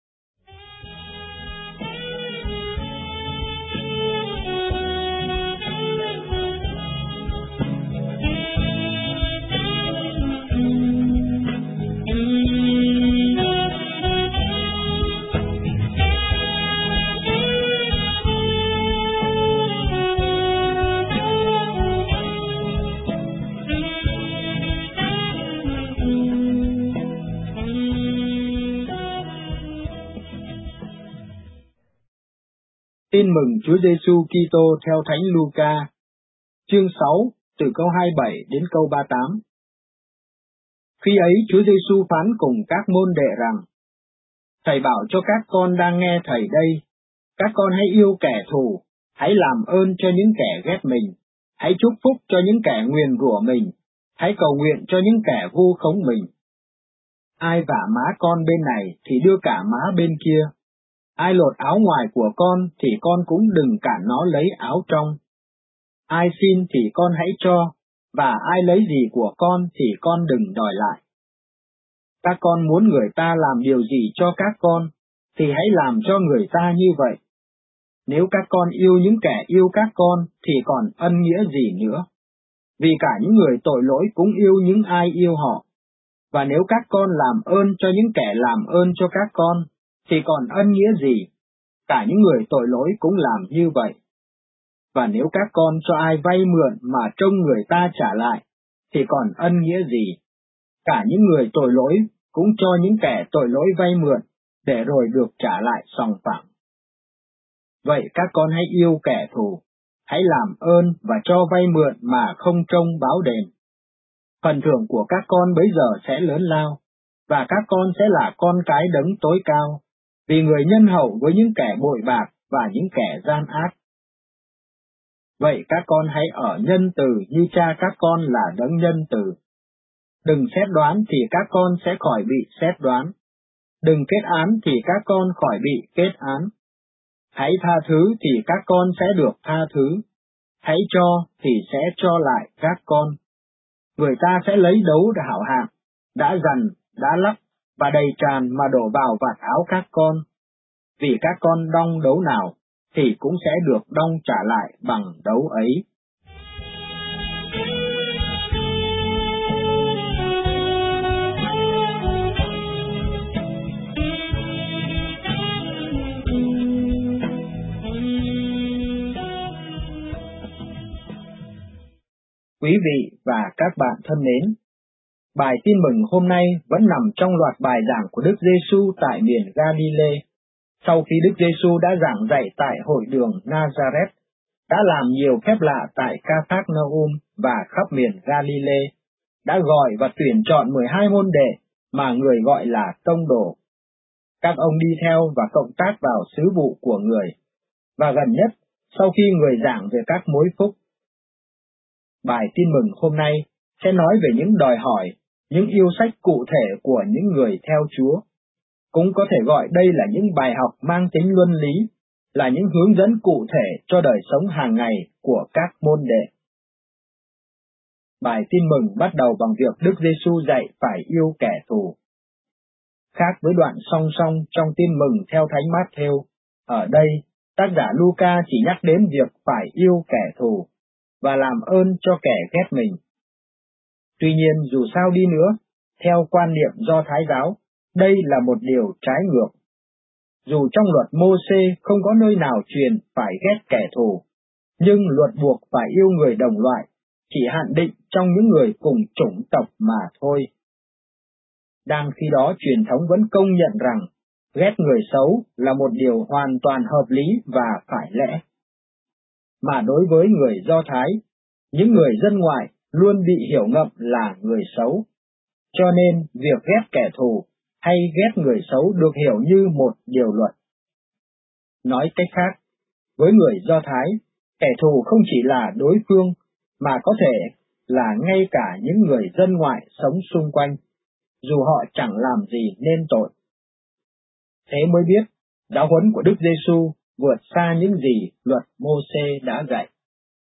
[SPEAKER 9] Tin mừng Chúa Giêsu Kitô theo Thánh Luca, chương 6, từ câu 27 đến câu 38. Khi ấy Chúa Giêsu phán cùng các môn đệ rằng: Thầy bảo cho các con đang nghe thầy đây, các con hãy yêu kẻ thù, hãy làm ơn cho những kẻ ghét mình, hãy chúc phúc cho những kẻ nguyền rủa mình, hãy cầu nguyện cho những kẻ vu khống mình. Ai vả má con bên này thì đưa cả má bên kia. Ai lột áo ngoài của con thì con cũng đừng cản nó lấy áo trong. Ai xin thì con hãy cho, và ai lấy gì của con thì con đừng đòi lại. Các con muốn người ta làm điều gì cho các con, thì hãy làm cho người ta như vậy. Nếu các con yêu những kẻ yêu các con thì còn ân nghĩa gì nữa? Vì cả những người tội lỗi cũng yêu những ai yêu họ. Và nếu các con làm ơn cho những kẻ làm ơn cho các con, thì còn ân nghĩa gì? Cả những người tội lỗi cũng làm như vậy. Và nếu các con cho ai vay mượn mà trông người ta trả lại, thì còn ân nghĩa gì? Cả những người tội lỗi cũng cho những kẻ tội lỗi vay mượn, để rồi được trả lại sòng phẳng. Vậy các con hãy yêu kẻ thù, hãy làm ơn và cho vay mượn mà không trông báo đền. Phần thưởng của các con bấy giờ sẽ lớn lao, và các con sẽ là con cái đấng tối cao, vì người nhân hậu với những kẻ bội bạc và những kẻ gian ác. Vậy các con hãy ở nhân từ như cha các con là đấng nhân từ. Đừng xét đoán thì các con sẽ khỏi bị xét đoán. Đừng kết án thì các con khỏi bị kết án. Hãy tha thứ thì các con sẽ được tha thứ. Hãy cho thì sẽ cho lại các con. Người ta sẽ lấy đấu hảo hạng, đã dằn, đã lắc và đầy tràn mà đổ vào vạt áo các con. Vì các con đong đấu nào, thì cũng sẽ được đong trả lại bằng đấu ấy. Quý vị và các bạn thân mến, bài tin mừng hôm nay vẫn nằm trong loạt bài giảng của Đức Giêsu tại miền Galilee. Sau khi Đức Giêsu đã giảng dạy tại hội đường Nazareth, đã làm nhiều phép lạ tại Ca-phác-na-um và khắp miền Galilee, đã gọi và tuyển chọn 12 môn đệ mà người gọi là tông đồ. Các ông đi theo và cộng tác vào sứ vụ của người, và gần nhất, sau khi người giảng về các mối phúc. Bài tin mừng hôm nay sẽ nói về những đòi hỏi, những yêu sách cụ thể của những người theo Chúa. Cũng có thể gọi đây là những bài học mang tính luân lý, là những hướng dẫn cụ thể cho đời sống hàng ngày của các môn đệ. Bài tin mừng bắt đầu bằng việc Đức Giêsu dạy phải yêu kẻ thù. Khác với đoạn song song trong tin mừng theo Thánh Mát-thêu, ở đây tác giả Luca chỉ nhắc đến việc phải yêu kẻ thù và làm ơn cho kẻ ghét mình. Tuy nhiên dù sao đi nữa, theo quan niệm Do Thái giáo, đây là một điều trái ngược. Dù trong luật Mô-xê không có nơi nào truyền phải ghét kẻ thù, nhưng luật buộc phải yêu người đồng loại chỉ hạn định trong những người cùng chủng tộc mà thôi. Đang khi đó truyền thống vẫn công nhận rằng ghét người xấu là một điều hoàn toàn hợp lý và phải lẽ. Mà đối với người Do Thái, những người dân ngoại luôn bị hiểu ngầm là người xấu. Cho nên việc ghét kẻ thù hay ghét người xấu được hiểu như một điều luật. Nói cách khác, với người Do Thái, kẻ thù không chỉ là đối phương, mà có thể là ngay cả những người dân ngoại sống xung quanh. dù họ chẳng làm gì nên tội. Thế mới biết, giáo huấn của Đức Giêsu vượt xa những gì luật Mô-sê đã dạy.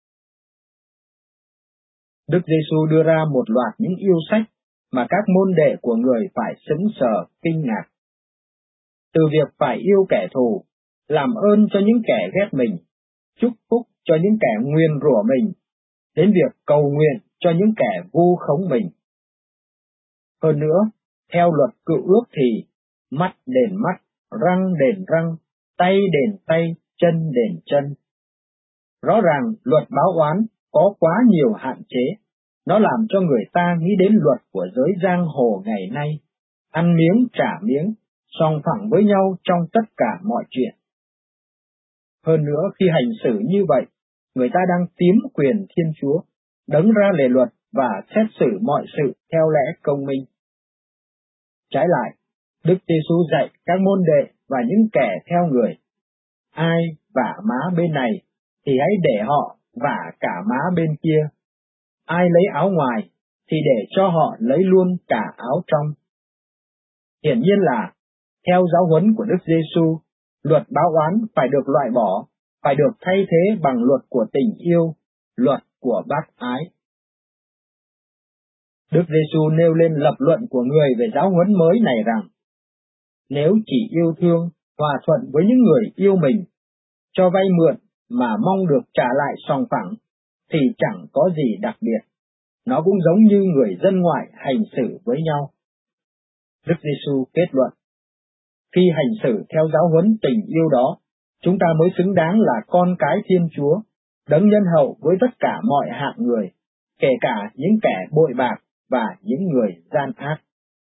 [SPEAKER 9] Đức Giêsu đưa ra một loạt những yêu sách mà các môn đệ của người phải sững sờ kinh ngạc. Từ việc phải yêu kẻ thù, làm ơn cho những kẻ ghét mình, chúc phúc cho những kẻ nguyền rủa mình, đến việc cầu nguyện cho những kẻ vu khống mình. Hơn nữa, theo luật cựu ước thì mắt đền mắt, răng đền răng, tay đền tay, chân đền chân. Rõ ràng luật báo oán có quá nhiều hạn chế, nó làm cho người ta nghĩ đến luật của giới giang hồ ngày nay, ăn miếng trả miếng, song phẳng với nhau trong tất cả mọi chuyện. Hơn nữa, khi hành xử như vậy, người ta đang tiếm quyền Thiên Chúa, đấng ra lề luật và xét xử mọi sự theo lẽ công minh. Trái lại, Đức Giêsu dạy các môn đệ và những kẻ theo người, ai vả má bên này thì hãy để họ vả cả má bên kia. Ai lấy áo ngoài thì để cho họ lấy luôn cả áo trong. Hiển nhiên là, theo giáo huấn của Đức Giêsu, luật báo oán phải được loại bỏ, phải được thay thế bằng luật của tình yêu, luật của bác ái. Đức Giêsu nêu lên lập luận của người về giáo huấn mới này rằng, nếu chỉ yêu thương, hòa thuận với những người yêu mình, cho vay mượn mà mong được trả lại sòng phẳng, thì chẳng có gì đặc biệt. Nó cũng giống như người dân ngoại hành xử với nhau. Đức Giêsu kết luận, khi hành xử theo giáo huấn tình yêu đó, chúng ta mới xứng đáng là con cái Thiên Chúa, đấng nhân hậu với tất cả mọi hạng người, kể cả những kẻ bội bạc và những người gian ác.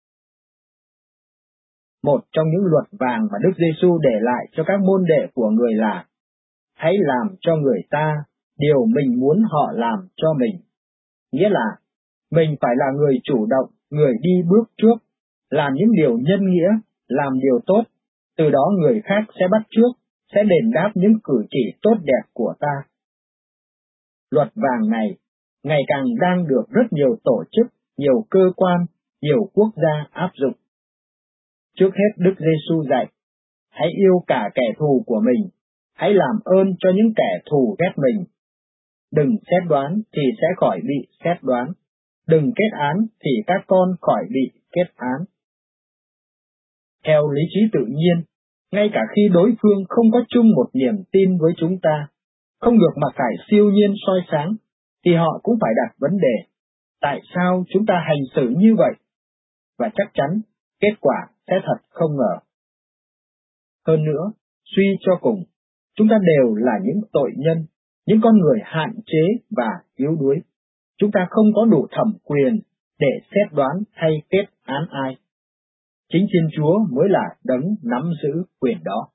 [SPEAKER 9] Một trong những luật vàng mà Đức Giêsu để lại cho các môn đệ của người là, hãy làm cho người ta điều mình muốn họ làm cho mình. Nghĩa là, mình phải là người chủ động, người đi bước trước, làm những điều nhân nghĩa, làm điều tốt, từ đó người khác sẽ bắt chước, sẽ đền đáp những cử chỉ tốt đẹp của ta. Luật vàng này ngày càng đang được rất nhiều tổ chức, nhiều cơ quan, nhiều quốc gia áp dụng. Trước hết Đức Giêsu dạy, hãy yêu cả kẻ thù của mình, hãy làm ơn cho những kẻ thù ghét mình. Đừng xét đoán thì sẽ khỏi bị xét đoán, đừng kết án thì các con khỏi bị kết án. Theo lý trí tự nhiên, ngay cả khi đối phương không có chung một niềm tin với chúng ta, không được mặc khải siêu nhiên soi sáng, thì họ cũng phải đặt vấn đề, tại sao chúng ta hành xử như vậy? Và chắc chắn, kết quả sẽ thật không ngờ. Hơn nữa, suy cho cùng, chúng ta đều là những tội nhân, những con người hạn chế và yếu đuối. Chúng ta không có đủ thẩm quyền để xét đoán hay kết án ai. Chính Thiên Chúa mới là đấng nắm giữ quyền đó.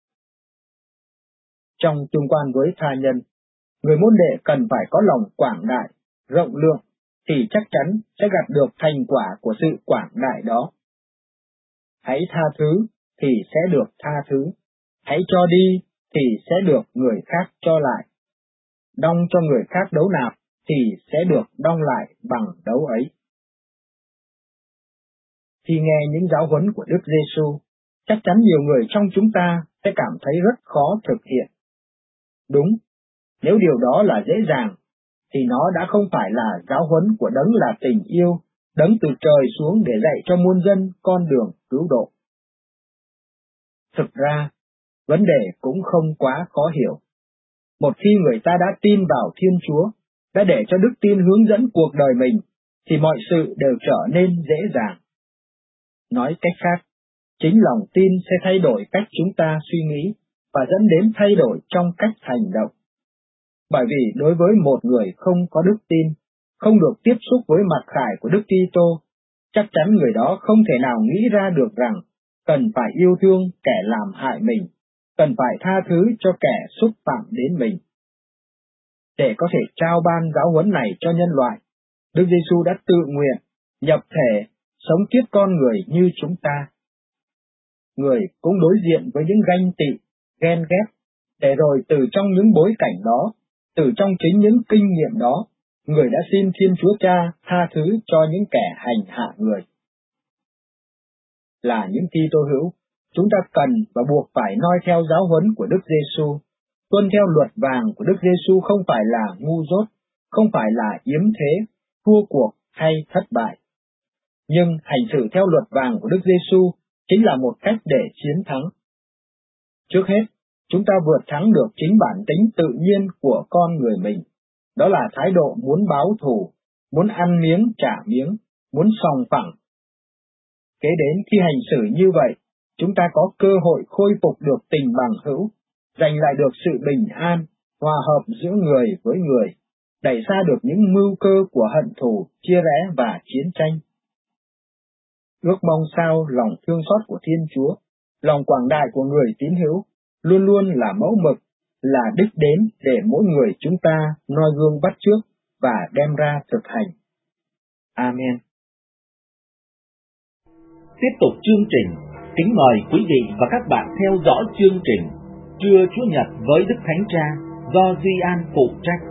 [SPEAKER 9] Trong tương quan với tha nhân, người môn đệ cần phải có lòng quảng đại, rộng lượng, thì chắc chắn sẽ gặt được thành quả của sự quảng đại đó. Hãy tha thứ thì sẽ được tha thứ, hãy cho đi thì sẽ được người khác cho lại. Đong cho người khác đấu nạp thì sẽ được đong lại bằng đấu ấy. Khi nghe những giáo huấn của Đức Giêsu, chắc chắn nhiều người trong chúng ta sẽ cảm thấy rất khó thực hiện. Đúng, nếu điều đó là dễ dàng, thì nó đã không phải là giáo huấn của đấng là tình yêu, đấng từ trời xuống để dạy cho muôn dân con đường cứu độ. Thực ra, vấn đề cũng không quá khó hiểu. Một khi người ta đã tin vào Thiên Chúa, đã để cho đức tin hướng dẫn cuộc đời mình, thì mọi sự đều trở nên dễ dàng. Nói cách khác, chính lòng tin sẽ thay đổi cách chúng ta suy nghĩ và dẫn đến thay đổi trong cách hành động. Bởi vì đối với một người không có đức tin, không được tiếp xúc với mặt khải của Đức Kitô, chắc chắn người đó không thể nào nghĩ ra được rằng cần phải yêu thương kẻ làm hại mình, cần phải tha thứ cho kẻ xúc phạm đến mình. Để có thể trao ban giáo huấn này cho nhân loại, Đức Giêsu đã tự nguyện, nhập thể, sống kiếp con người như chúng ta. Người cũng đối diện với những ganh tị, ghen ghét, để rồi từ trong những bối cảnh đó, từ trong chính những kinh nghiệm đó, người đã xin Thiên Chúa Cha tha thứ cho những kẻ hành hạ người. là những Kitô hữu, chúng ta cần và buộc phải noi theo giáo huấn của Đức Giêsu. Tuân theo luật vàng của Đức Giêsu không phải là ngu dốt, không phải là yếm thế, thua cuộc hay thất bại. Nhưng hành xử theo luật vàng của Đức Giêsu chính là một cách để chiến thắng. Trước hết, chúng ta vượt thắng được chính bản tính tự nhiên của con người mình. Đó là thái độ muốn báo thù, muốn ăn miếng trả miếng, muốn sòng phẳng. Kế đến khi hành xử như vậy, chúng ta có cơ hội khôi phục được tình bằng hữu, giành lại được sự bình an, hòa hợp giữa người với người, đẩy xa được những mưu cơ của hận thù, chia rẽ và chiến tranh. Ước mong sao lòng thương xót của Thiên Chúa, lòng quảng đại của người tín hữu, luôn luôn là mẫu mực, là đích đến để mỗi người chúng ta noi gương bắt chước và đem ra thực hành. Amen.
[SPEAKER 10] Tiếp tục chương trình, kính mời quý vị và các bạn theo dõi chương trình Trưa Chúa Nhật với Đức Thánh Cha do Duy An phụ trách.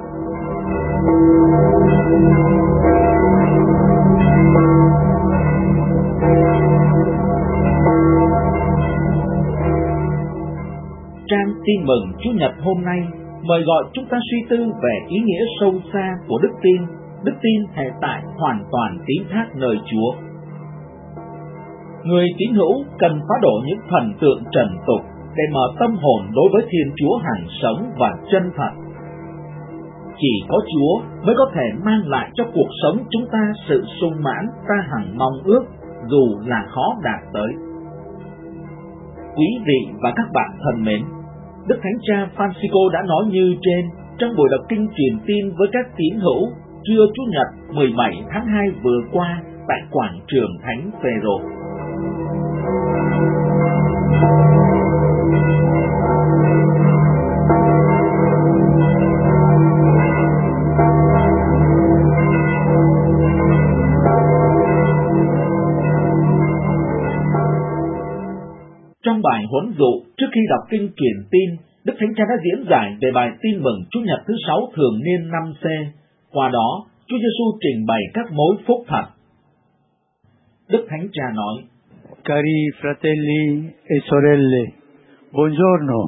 [SPEAKER 10] Trang Tin Mừng Chúa Nhật hôm nay mời gọi chúng ta suy tư về ý nghĩa sâu xa của đức tin. Đức tin hệ tại hoàn toàn tín thác nơi Chúa. Người tín hữu cần phá đổ những thần tượng trần tục để mở tâm hồn đối với Thiên Chúa hằng sống và chân thật. Chỉ có Chúa mới có thể mang lại cho cuộc sống chúng ta sự sung mãn ta hằng mong ước, dù là khó đạt tới. Quý vị và các bạn thân mến, Đức Thánh Cha Francisco đã nói như trên trong buổi đọc kinh truyền tin với các tín hữu trưa Chủ nhật 17 tháng 2 vừa qua tại quảng trường Thánh Phêrô. Trong bài huấn dụ trước khi đọc kinh truyền tin, Đức Thánh Cha đã diễn giải về bài tin mừng Chủ nhật thứ 6 thường niên 5C. Qua đó, Chúa Giêsu trình bày các mối phúc thật. Đức Thánh Cha nói:
[SPEAKER 11] Cari fratelli e sorelle, buongiorno.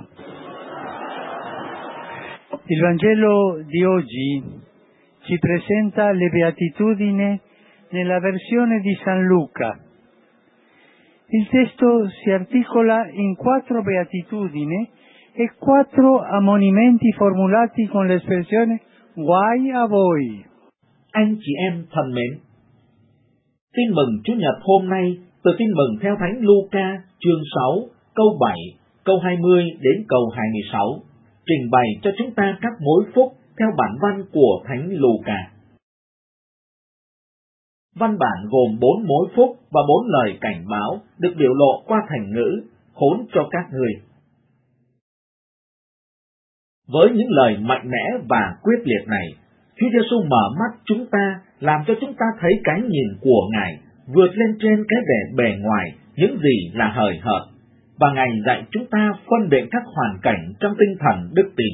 [SPEAKER 11] Il Vangelo di oggi ci presenta le beatitudini nella versione di San Luca. Il testo si articola in 4 beatitudini e 4 ammonimenti formulati con l'espressione guai a voi.
[SPEAKER 10] Anh chị em thân mến, tin mừng Chủ nhật hôm nay từ tin mừng theo Thánh Luca chương 6 câu 7, câu 20 đến câu 26 trình bày cho chúng ta các mối phúc theo bản văn của Thánh Luca. Văn bản gồm 4 mối phúc và 4 lời cảnh báo được biểu lộ qua thành ngữ khốn cho các người. Với những lời mạnh mẽ và quyết liệt này, Chúa Giêsu mở mắt chúng ta, làm cho chúng ta thấy cái nhìn của Ngài vượt lên trên cái vẻ bề ngoài những gì là hời hợt, và Ngài dạy chúng ta phân biệt các hoàn cảnh trong tinh thần đức tin.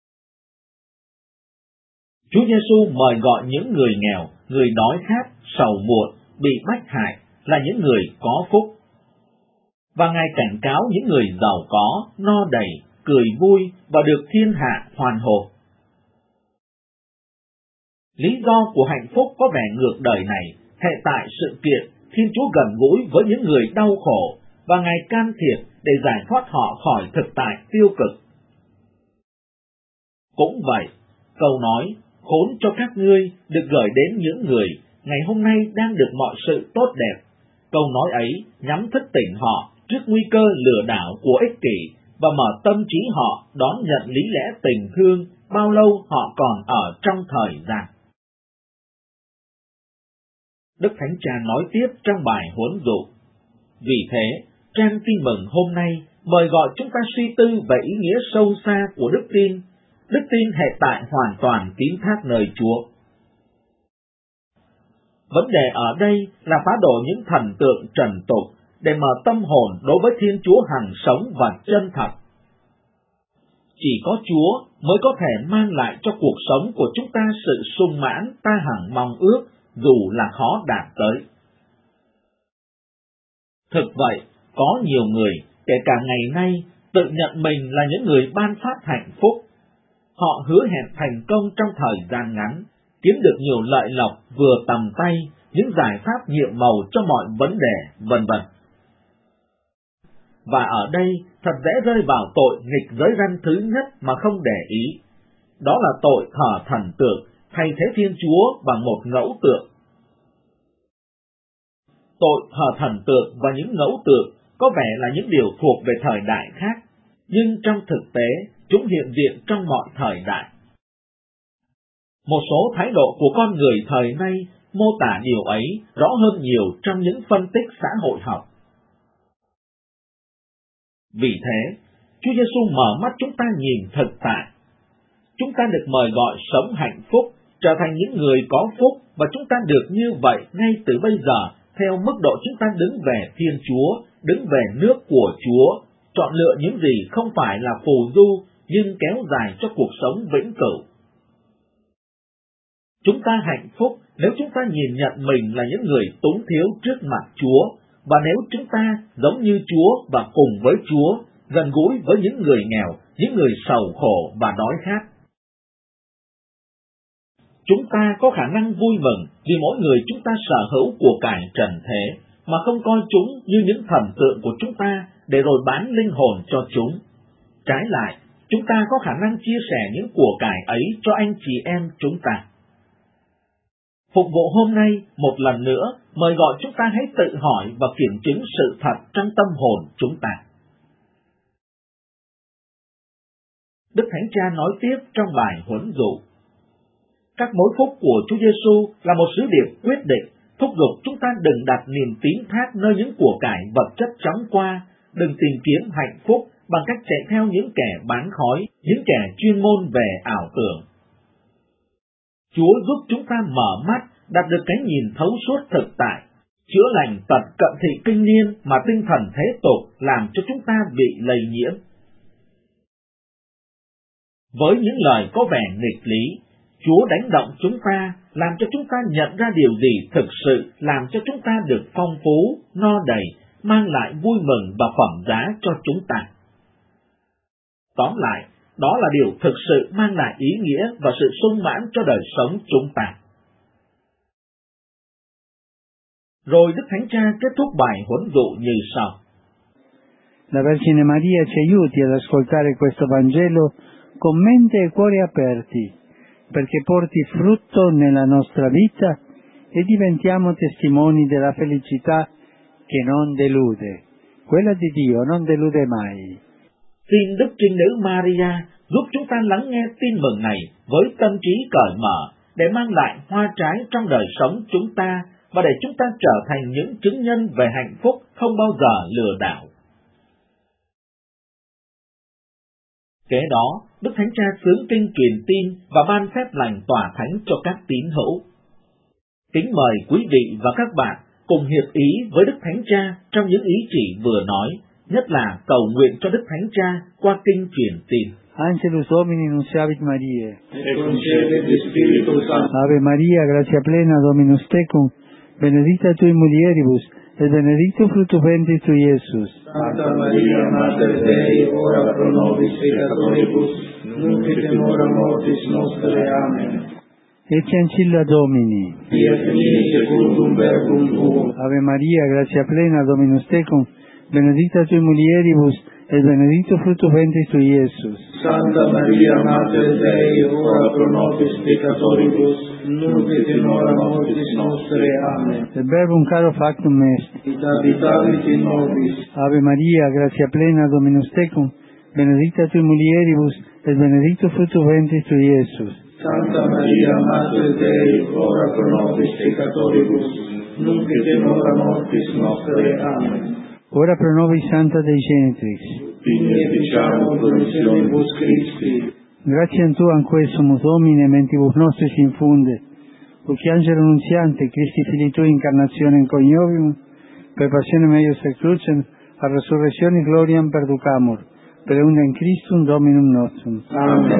[SPEAKER 10] Chúa Giêsu mời gọi những người nghèo, người đói khát, sầu muộn, bị bách hại là những người có phúc. Và Ngài cảnh cáo những người giàu có, no đầy, cười vui và được thiên hạ hoan hô. Lý do của hạnh phúc có vẻ ngược đời này hệ tại sự kiện Thiên Chúa gần gũi với những người đau khổ và Ngài can thiệp để giải thoát họ khỏi thực tại tiêu cực. Cũng vậy, câu nói khốn cho các ngươi được gửi đến những người ngày hôm nay đang được mọi sự tốt đẹp. Câu nói ấy nhắm thức tỉnh họ trước nguy cơ lừa đảo của ích kỷ và mở tâm trí họ đón nhận lý lẽ tình thương bao lâu họ còn ở trong thời gian. Đức Thánh Cha nói tiếp trong bài huấn dụ: vì thế, trang tin mừng hôm nay mời gọi chúng ta suy tư về ý nghĩa sâu xa của đức tin. Đức tin hệ tại hoàn toàn tín thác nơi Chúa. Vấn đề ở đây là phá đổ những thần tượng trần tục để mở tâm hồn đối với Thiên Chúa hằng sống và chân thật. Chỉ có Chúa mới có thể mang lại cho cuộc sống của chúng ta sự sung mãn ta hằng mong ước, dù là khó đạt tới. Thực vậy, có nhiều người, kể cả ngày nay, tự nhận mình là những người ban phát hạnh phúc. Họ hứa hẹn thành công trong thời gian ngắn, kiếm được nhiều lợi lộc vừa tầm tay, những giải pháp nhiệm màu cho mọi vấn đề, vân vân. Và ở đây thật dễ rơi vào tội nghịch giới răn thứ nhất mà không để ý. Đó là tội thờ thần tượng, thay thế Thiên Chúa bằng một ngẫu tượng. Tội thờ thần tượng và những ngẫu tượng có vẻ là những điều thuộc về thời đại khác, nhưng trong thực tế, chúng hiện diện trong mọi thời đại. Một số thái độ của con người thời nay mô tả điều ấy rõ hơn nhiều trong những phân tích xã hội học. Vì thế, Chúa Giêsu mở mắt chúng ta nhìn thực tại. Chúng ta được mời gọi sống hạnh phúc, trở thành những người có phúc, và chúng ta được như vậy ngay từ bây giờ, theo mức độ chúng ta đứng về Thiên Chúa, đứng về nước của Chúa, chọn lựa những gì không phải là phù du, nhưng kéo dài cho cuộc sống vĩnh cửu. Chúng ta hạnh phúc nếu chúng ta nhìn nhận mình là những người túng thiếu trước mặt Chúa, và nếu chúng ta giống như Chúa và cùng với Chúa, gần gũi với những người nghèo, những người sầu khổ và đói khát. Chúng ta có khả năng vui mừng vì mỗi người chúng ta sở hữu của cải trần thế, mà không coi chúng như những thần tượng của chúng ta để rồi bán linh hồn cho chúng. Trái lại, chúng ta có khả năng chia sẻ những của cải ấy cho anh chị em chúng ta. Phục vụ hôm nay, một lần nữa, mời gọi chúng ta hãy tự hỏi và kiểm chứng sự thật trong tâm hồn chúng ta. Đức Thánh Cha nói tiếp trong bài huấn dụ: các mối phúc của Chúa Giêsu là một sứ điệp quyết định, thúc giục chúng ta đừng đặt niềm tín thác nơi những của cải vật chất chóng qua, đừng tìm kiếm hạnh phúc bằng cách chạy theo những kẻ bán khói, những kẻ chuyên môn về ảo tưởng. Chúa giúp chúng ta mở mắt, đạt được cái nhìn thấu suốt thực tại, chữa lành tật cận thị kinh niên mà tinh thần thế tục làm cho chúng ta bị lây nhiễm. Với những lời có vẻ nghịch lý, Chúa đánh động chúng ta, làm cho chúng ta nhận ra điều gì thực sự làm cho chúng ta được phong phú, no đầy, mang lại vui mừng và phẩm giá cho chúng ta. Tóm lại, đó là điều thực sự mang lại ý nghĩa và sự sung mãn cho đời sống chúng ta. Rồi Đức Thánh Cha kết thúc bài huấn dụ như sau:
[SPEAKER 11] La Vergine Maria ci aiuti ad ascoltare questo Vangelo con mente e cuore aperti, perché porti frutto nella nostra vita e diventiamo testimoni della felicità che non delude. Quella di Dio non delude mai.
[SPEAKER 10] Xin Đức Trinh Nữ Maria giúp chúng ta lắng nghe tin mừng này với tâm trí cởi mở, để mang lại hoa trái trong đời sống chúng ta, và để chúng ta trở thành những chứng nhân về hạnh phúc không bao giờ lừa đảo. Kế đó, Đức Thánh Cha xướng kinh truyền tin và ban phép lành tỏa thánh cho các tín hữu. Kính mời quý vị và các bạn cùng hiệp ý với Đức Thánh Cha trong những ý chỉ vừa nói, nhất là cầu nguyện cho Đức Thánh Cha qua kinh truyền tin.
[SPEAKER 11] Angelus Domini nunciavit Mariae.
[SPEAKER 12] Et concedit Spiritus Sanctus.
[SPEAKER 11] Ave Maria, gratia plena, Dominus tecum, benedicta tui mulieribus, et benedictus fructus ventris tui, Iesus.
[SPEAKER 12] Santa Maria, Mater Dei, ora pro nobis peccatoribus, nunc et in hora mortis nostre. Amen.
[SPEAKER 11] Ecce ancilla Domini.
[SPEAKER 12] Fiat mi secundum verbum tuum.
[SPEAKER 11] Ave Maria, gratia plena, Dominus tecum, benedicta tui mulieribus, et benedictus fructus ventris tui, Iesus.
[SPEAKER 12] Santa Maria, Mater Dei, ora pro nobis peccatoribus, nunc et in hora mortis nostre. Amen.
[SPEAKER 11] Et verbum caro factum est.
[SPEAKER 12] Et habitavit in nobis.
[SPEAKER 11] Ave Maria, gratia plena, Dominus tecum, benedicta tui mulieribus, et benedictus fructus ventris tui, Iesus.
[SPEAKER 12] Santa Maria, Mater Dei, ora pro nobis peccatoribus, nunc et in hora mortis nostre. Amen.
[SPEAKER 11] Ora pro nobis Santa Dei Genitrix.
[SPEAKER 12] Benediciamo promissionibus Christi.
[SPEAKER 11] Gratiam Tuam quae sumus Domine mentibus nostris infunde, uc angelo nuntiante Christi Filii Tui incarnationem coniovium, per passionem eius et crucem, a resurrectionis gloriam perducamur, per eundem Christum Dominum nostrum.
[SPEAKER 12] Amen.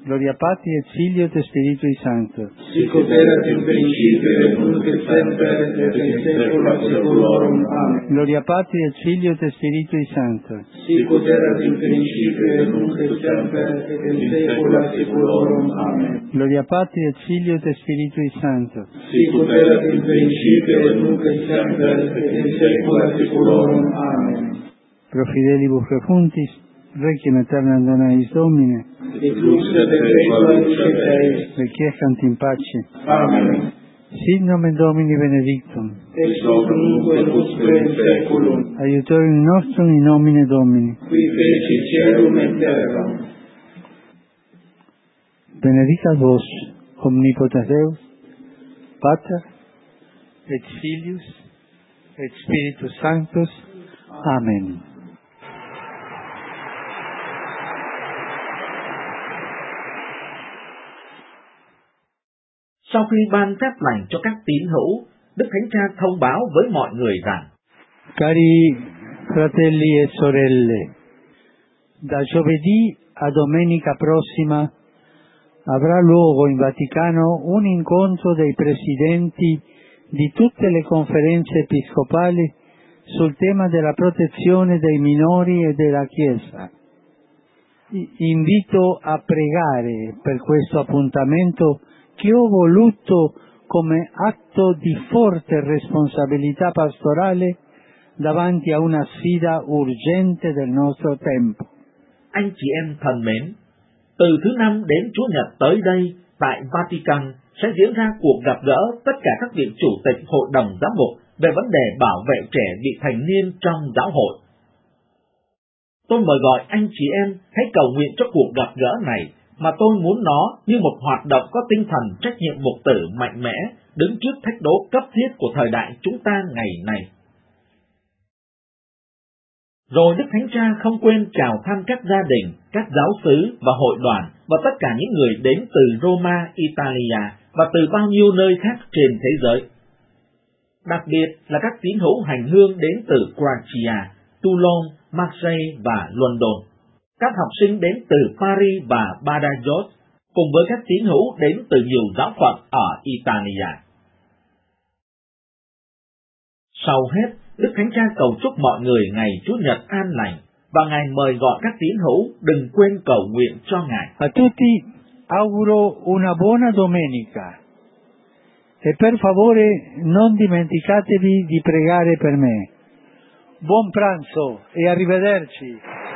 [SPEAKER 11] Gloria Patri et Filio et Spiritui Sancto.
[SPEAKER 12] Sic ut erat in principio et nunc et semper et in saecula saeculorum. Amen.
[SPEAKER 11] Gloria Patri et Filio et Spiritui Sancto.
[SPEAKER 12] Sic ut erat in principio et nunc et semper et in saecula saeculorum. Amen.
[SPEAKER 11] Gloria Patri et Filio et Spiritui Sancto.
[SPEAKER 12] Sic ut erat in principio et nunc et semper et in saecula saeculorum. Amen.
[SPEAKER 11] Pro fidelibus refuntis, requiem aeternam dona eis Domine,
[SPEAKER 12] et lux et saecula eis.
[SPEAKER 11] requiescant in pace.
[SPEAKER 12] Amen.
[SPEAKER 11] Sit nomen Domini benedictum.
[SPEAKER 12] Ex hoc nunc et usque in saeculum.
[SPEAKER 11] Aiutorium nostrum in nomine Domini.
[SPEAKER 12] Qui feci caelum et terram.
[SPEAKER 11] Benedicat vos, omnipotens Deus, Pater, et Filius, et Spiritus Sanctus. Amen.
[SPEAKER 10] Sau khi ban phép lành cho các tín hữu, Đức Thánh Cha thông báo với mọi người rằng:
[SPEAKER 11] Cari fratelli e sorelle, da giovedì a domenica prossima avrà luogo in Vaticano un incontro dei presidenti di tutte le conferenze episcopali sul tema della protezione dei minori e della Chiesa. Invito a pregare per questo appuntamento che ho voluto come atto di forte responsabilità pastorale davanti a una sfida urgente del nostro tempo.
[SPEAKER 10] Anh chị em thân mến, từ thứ Năm đến Chủ nhật tới đây, tại Vatican sẽ diễn ra cuộc gặp gỡ tất cả các vị chủ tịch hội đồng giám mục về vấn đề bảo vệ trẻ vị thành niên trong giáo hội. Tôi mời gọi anh chị em hãy cầu nguyện cho cuộc gặp gỡ này, mà tôi muốn nó như một hoạt động có tinh thần trách nhiệm mục tử mạnh mẽ đứng trước thách đố cấp thiết của thời đại chúng ta ngày này. Rồi Đức Thánh Cha không quên chào thăm các gia đình, các giáo xứ và hội đoàn và tất cả những người đến từ Roma, Italia và từ bao nhiêu nơi khác trên thế giới. Đặc biệt là các tín hữu hành hương đến từ Croatia, Toulon, Marseille và London. Các học sinh đến từ Paris và Badajoz, cùng với các tín hữu đến từ nhiều giáo phận ở Italia. Sau hết, Đức Thánh Cha cầu chúc mọi người ngày Chủ nhật an lành, và Ngài mời gọi các tín hữu đừng quên cầu nguyện cho Ngài.
[SPEAKER 11] A tutti auguro una buona domenica e per favore non dimenticatevi di pregare per me. Buon pranzo e arrivederci.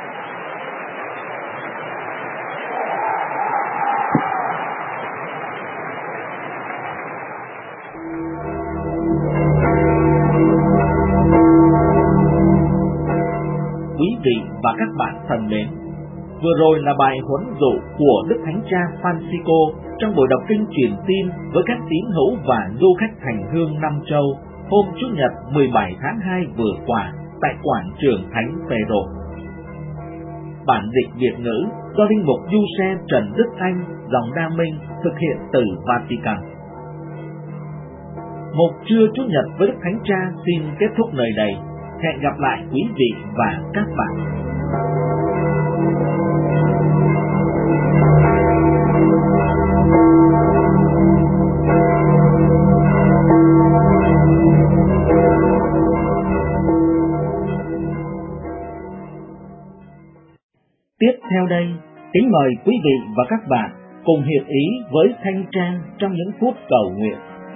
[SPEAKER 10] Quý vị và các bạn thân mến, vừa rồi là bài huấn dụ của Đức Thánh Cha Francisco trong buổi đọc kinh truyền tin với các tín hữu và du khách hành hương Nam Châu hôm Chủ nhật 17 tháng 2 vừa qua tại quảng trường Thánh Phêrô. Bản dịch Việt ngữ do linh mục Du Xe Trần Đức Anh dòng Đa Minh thực hiện từ Vatican. Một trưa Chủ nhật với Đức Thánh Cha xin kết thúc nơi đây. Hẹn gặp lại quý vị và các bạn. Tiếp theo đây, kính mời quý vị và các bạn cùng hiệp ý với Thanh Trang trong những phút cầu nguyện.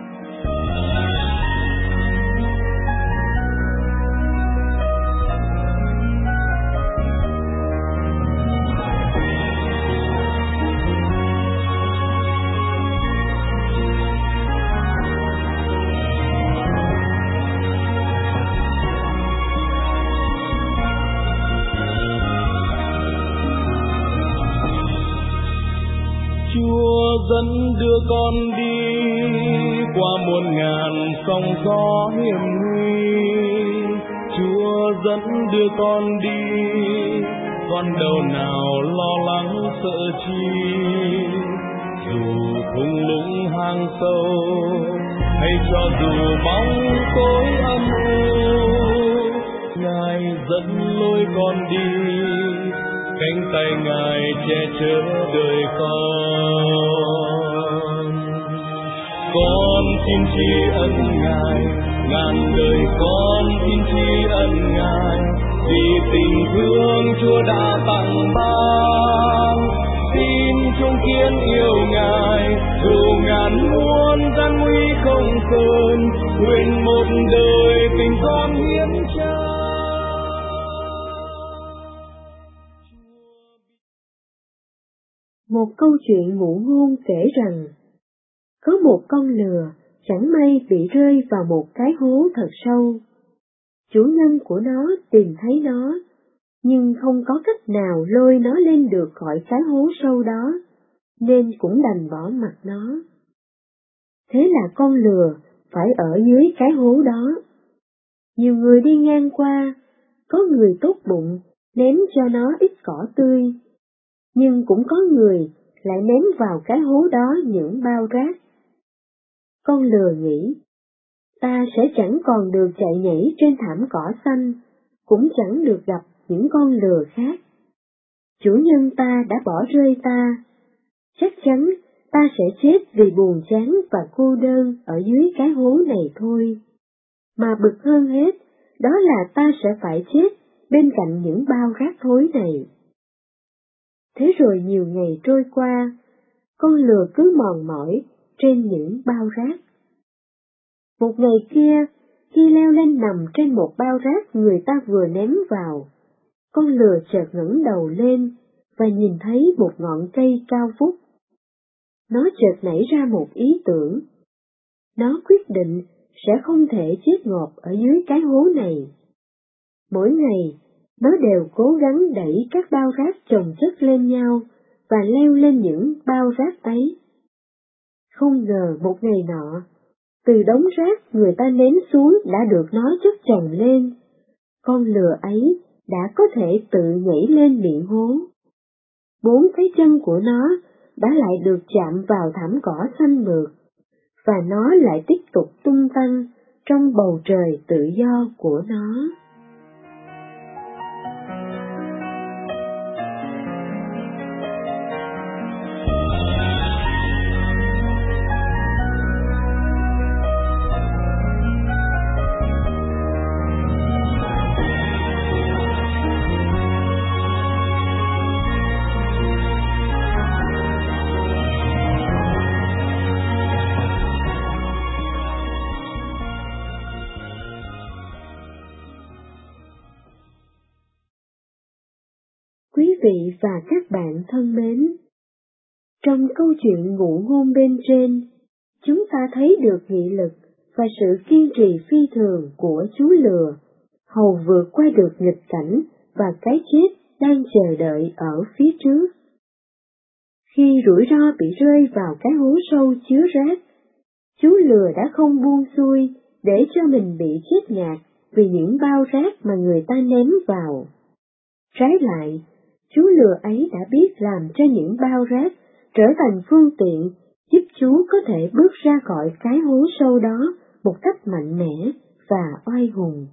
[SPEAKER 1] Dẫn đưa con đi qua muôn ngàn sóng gió hiểm nguy. Chúa dẫn đưa con đi, con đâu nào lo lắng sợ chi. Dù thung lũng hang sâu, hay cho dù bóng tối âm u, Ngài dẫn lối con đi. cánh tay Ngài che chở đời con. Con xin tri ân Ngài, ngàn đời con xin tri ân Ngài, vì tình thương Chúa đã tặng ban. Xin chung kiến yêu Ngài, dù ngàn muôn gian nguy không sơn, nguyện một đời tình con hiến trao.
[SPEAKER 4] Một câu chuyện ngụ ngôn kể rằng, có một con lừa chẳng may bị rơi vào một cái hố thật sâu. Chủ nhân của nó tìm thấy nó, nhưng không có cách nào lôi nó lên được khỏi cái hố sâu đó, nên cũng đành bỏ mặc nó. Thế là con lừa phải ở dưới cái hố đó. Nhiều người đi ngang qua, có người tốt bụng ném cho nó ít cỏ tươi, nhưng cũng có người lại ném vào cái hố đó những bao rác. Con lừa nghĩ, ta sẽ chẳng còn được chạy nhảy trên thảm cỏ xanh, cũng chẳng được gặp những con lừa khác. Chủ nhân ta đã bỏ rơi ta, chắc chắn ta sẽ chết vì buồn chán và cô đơn ở dưới cái hố này thôi. Mà bực hơn hết, đó là ta sẽ phải chết bên cạnh những bao rác thối này. Thế rồi nhiều ngày trôi qua, con lừa cứ mòn mỏi trên những bao rác. Một ngày kia, khi leo lên nằm trên một bao rác người ta vừa ném vào, con lừa chợt ngẩng đầu lên và nhìn thấy một ngọn cây cao vút. Nó chợt nảy ra một ý tưởng. Nó quyết định sẽ không thể chết ngộp ở dưới cái hố này. Mỗi ngày, nó đều cố gắng đẩy các bao rác chồng chất lên nhau và leo lên những bao rác ấy. Không ngờ một ngày nọ, từ đống rác người ta ném xuống đã được nó chất chồng lên, con lừa ấy đã có thể tự nhảy lên miệng hố. 4 cái chân của nó đã lại được chạm vào thảm cỏ xanh mượt, và nó lại tiếp tục tung tăng trong bầu trời tự do của nó. Quý vị và các bạn thân mến, trong câu chuyện ngụ ngôn bên trên, chúng ta thấy được nghị lực và sự kiên trì phi thường của chú lừa, hầu vượt qua được nghịch cảnh và cái chết đang chờ đợi ở phía trước. Khi rủi ro bị rơi vào cái hố sâu chứa rác, chú lừa đã không buông xuôi để cho mình bị chết ngạt vì những bao rác mà người ta ném vào. Trái lại, chú lừa ấy đã biết làm cho những bao rác trở thành phương tiện giúp chú có thể bước ra khỏi cái hố sâu đó một cách mạnh mẽ và oai hùng.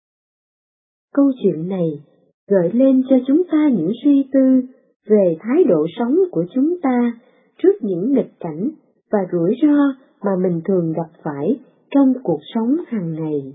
[SPEAKER 4] Câu chuyện này gợi lên cho chúng ta những suy tư về thái độ sống của chúng ta trước những nghịch cảnh và rủi ro mà mình thường gặp phải trong cuộc sống hàng ngày.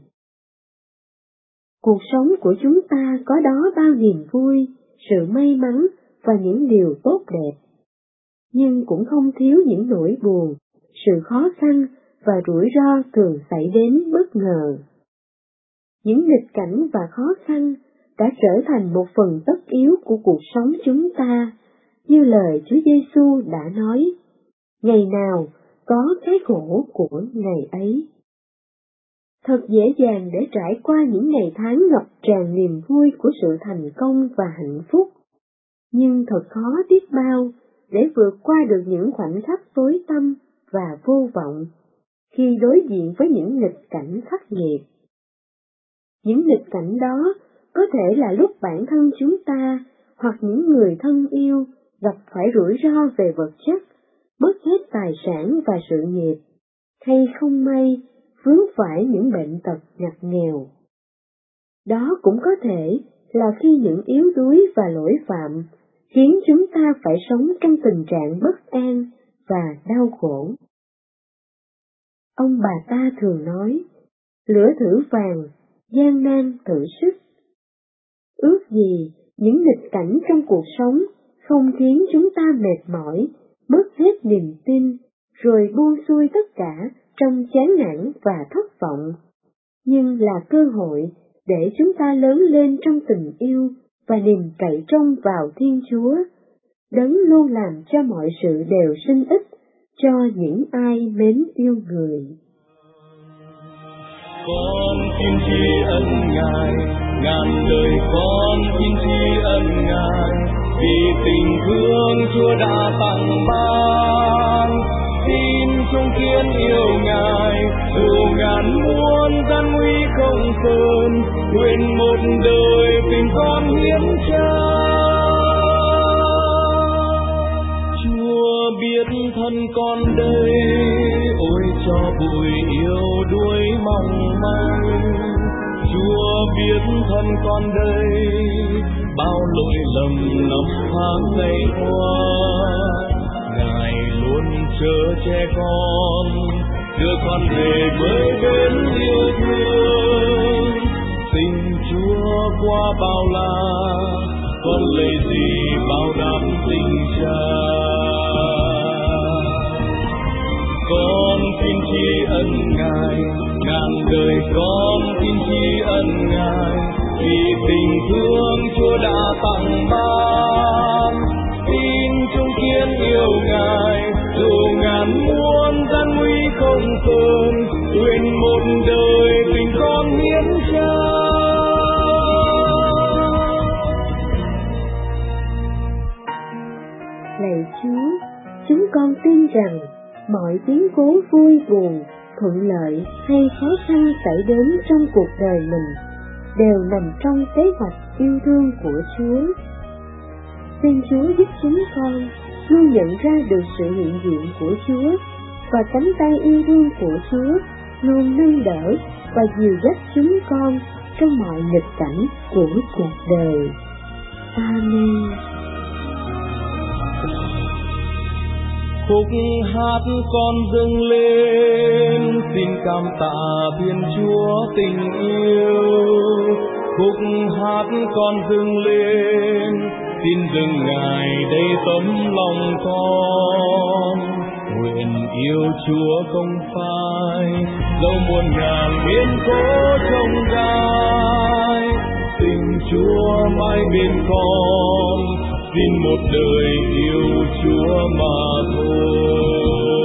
[SPEAKER 4] Cuộc sống của chúng ta có đó bao niềm vui, sự may mắn và những điều tốt đẹp, nhưng cũng không thiếu những nỗi buồn, sự khó khăn và rủi ro thường xảy đến bất ngờ. Những nghịch cảnh và khó khăn đã trở thành một phần tất yếu của cuộc sống chúng ta, như lời Chúa Giêsu đã nói, ngày nào có cái khổ của ngày ấy. Thật dễ dàng để trải qua những ngày tháng ngập tràn niềm vui của sự thành công và hạnh phúc, nhưng thật khó biết bao để vượt qua được những khoảnh khắc tối tăm và vô vọng khi đối diện với những nghịch cảnh khắc nghiệt. Những nghịch cảnh đó có thể là lúc bản thân chúng ta hoặc những người thân yêu gặp phải rủi ro về vật chất, mất hết tài sản và sự nghiệp, hay không may vướng phải những bệnh tật ngặt nghèo. Đó cũng có thể là khi những yếu đuối và lỗi phạm khiến chúng ta phải sống trong tình trạng bất an và đau khổ. Ông bà ta thường nói, lửa thử vàng, gian nan thử sức. Ước gì những nghịch cảnh trong cuộc sống không khiến chúng ta mệt mỏi, mất hết niềm tin, rồi buông xuôi tất cả trong chán nản và thất vọng, nhưng là cơ hội để chúng ta lớn lên trong tình yêu và niềm cậy trông vào Thiên Chúa, Đấng luôn làm cho mọi sự đều sinh ích cho những ai mến yêu người.
[SPEAKER 1] Con xin tri ân Ngài, ngàn đời con xin tri ân Ngài, vì tình thương Chúa đã tặng ban. Xin chung kiên yêu Ngài, dù ngàn muôn gian nguy không sơn, nguyện một đời tình con hiến trao. Chúa biết thân con đây, ôi cho bụi yêu đuối mong manh. Chúa biết thân con đây, bao lỗi lầm năm tháng ngày qua. Ngài luôn chờ che con, đưa con về với bên yêu thương. Xin Chúa qua bao la, con lấy gì bao đáp tình cha. Con xin tri ân Ngài, ngàn đời con xin tri ân Ngài, vì tình thương Chúa đã tặng ban. Xin chung kiên yêu Ngài, dù ngàn muôn gian nguy không sơn, nguyện một đời tình con hiến trao.
[SPEAKER 4] Lạy Chúa, chúng con tin rằng mọi biến cố vui buồn, thuận lợi hay khó khăn xảy đến trong cuộc đời mình đều nằm trong kế hoạch yêu thương của Chúa. Xin Chúa giúp chúng con luôn nhận ra được sự hiện diện của Chúa và cánh tay yêu thương của Chúa luôn nâng đỡ và dìu dắt chúng con trong mọi nghịch cảnh của cuộc đời. Amen.
[SPEAKER 1] Khúc hát con dâng lên, xin cảm tạ Thiên Chúa tình yêu. Khúc hát con dâng lên, xin dâng Ngài đây tấm lòng con. Nguyện yêu Chúa không phai, dẫu muôn ngàn biến cố trông gai. Tình Chúa mãi bên con, xin một đời yêu Chúa mà thôi.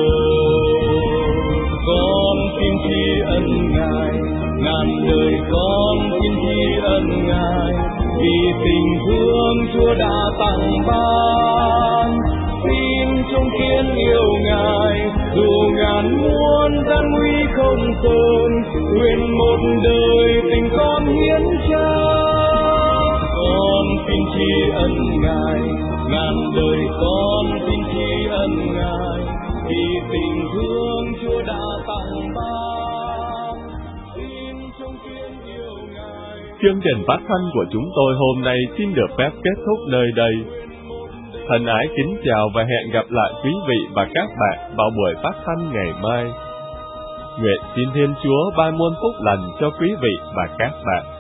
[SPEAKER 1] Con xin tri ân Ngài, ngàn đời con xin tri ân Ngài, vì tình thương Chúa đã tặng ban. Xin chung kiên yêu Ngài, dù ngàn muôn gian nguy không sơn, nguyện một đời tình con hiến trao. Con xin tri ân Ngài, ngàn đời con xin tri ân Ngài, vì tình thương Chúa đã tặng ban. Xin chung kiên yêu Ngài.
[SPEAKER 13] Chương trình phát thanh của chúng tôi hôm nay xin được phép kết thúc nơi đây. Thân ái kính chào và hẹn gặp lại quý vị và các bạn vào buổi phát thanh ngày mai. Nguyện xin Thiên Chúa ban muôn phúc lành cho quý vị và các bạn.